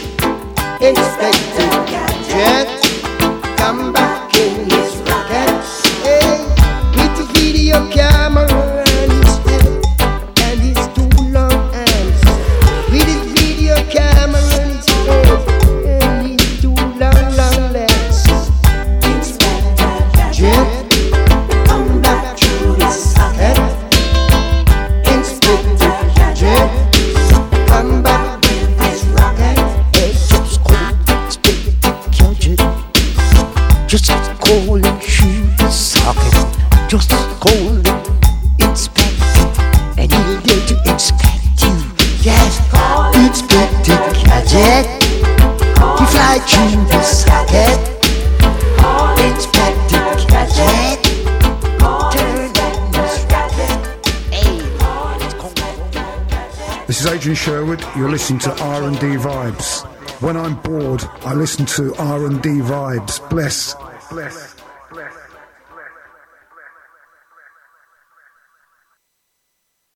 Inspector Gadget, come back in his rocket. Hey, with the video camera on his head and his two long hands. With his video camera on his head and his two long, long legs. Inspector Gadget, come back to the socket. Inspector Gadget, come back with his rocket. Hey, just call Inspector Gadget. Just call him to the socket. Just call him Inspector, and he'll get to inspect you. Yes, Inspector Gadget, he fly to the socket. Inspector Gadget, turn that nose rocket. Hey, it's cold. This is Adrian Sherwood. You're listening to R and D Vibes. When I'm bored, I listen to R and D Vibes. Bless. Bless.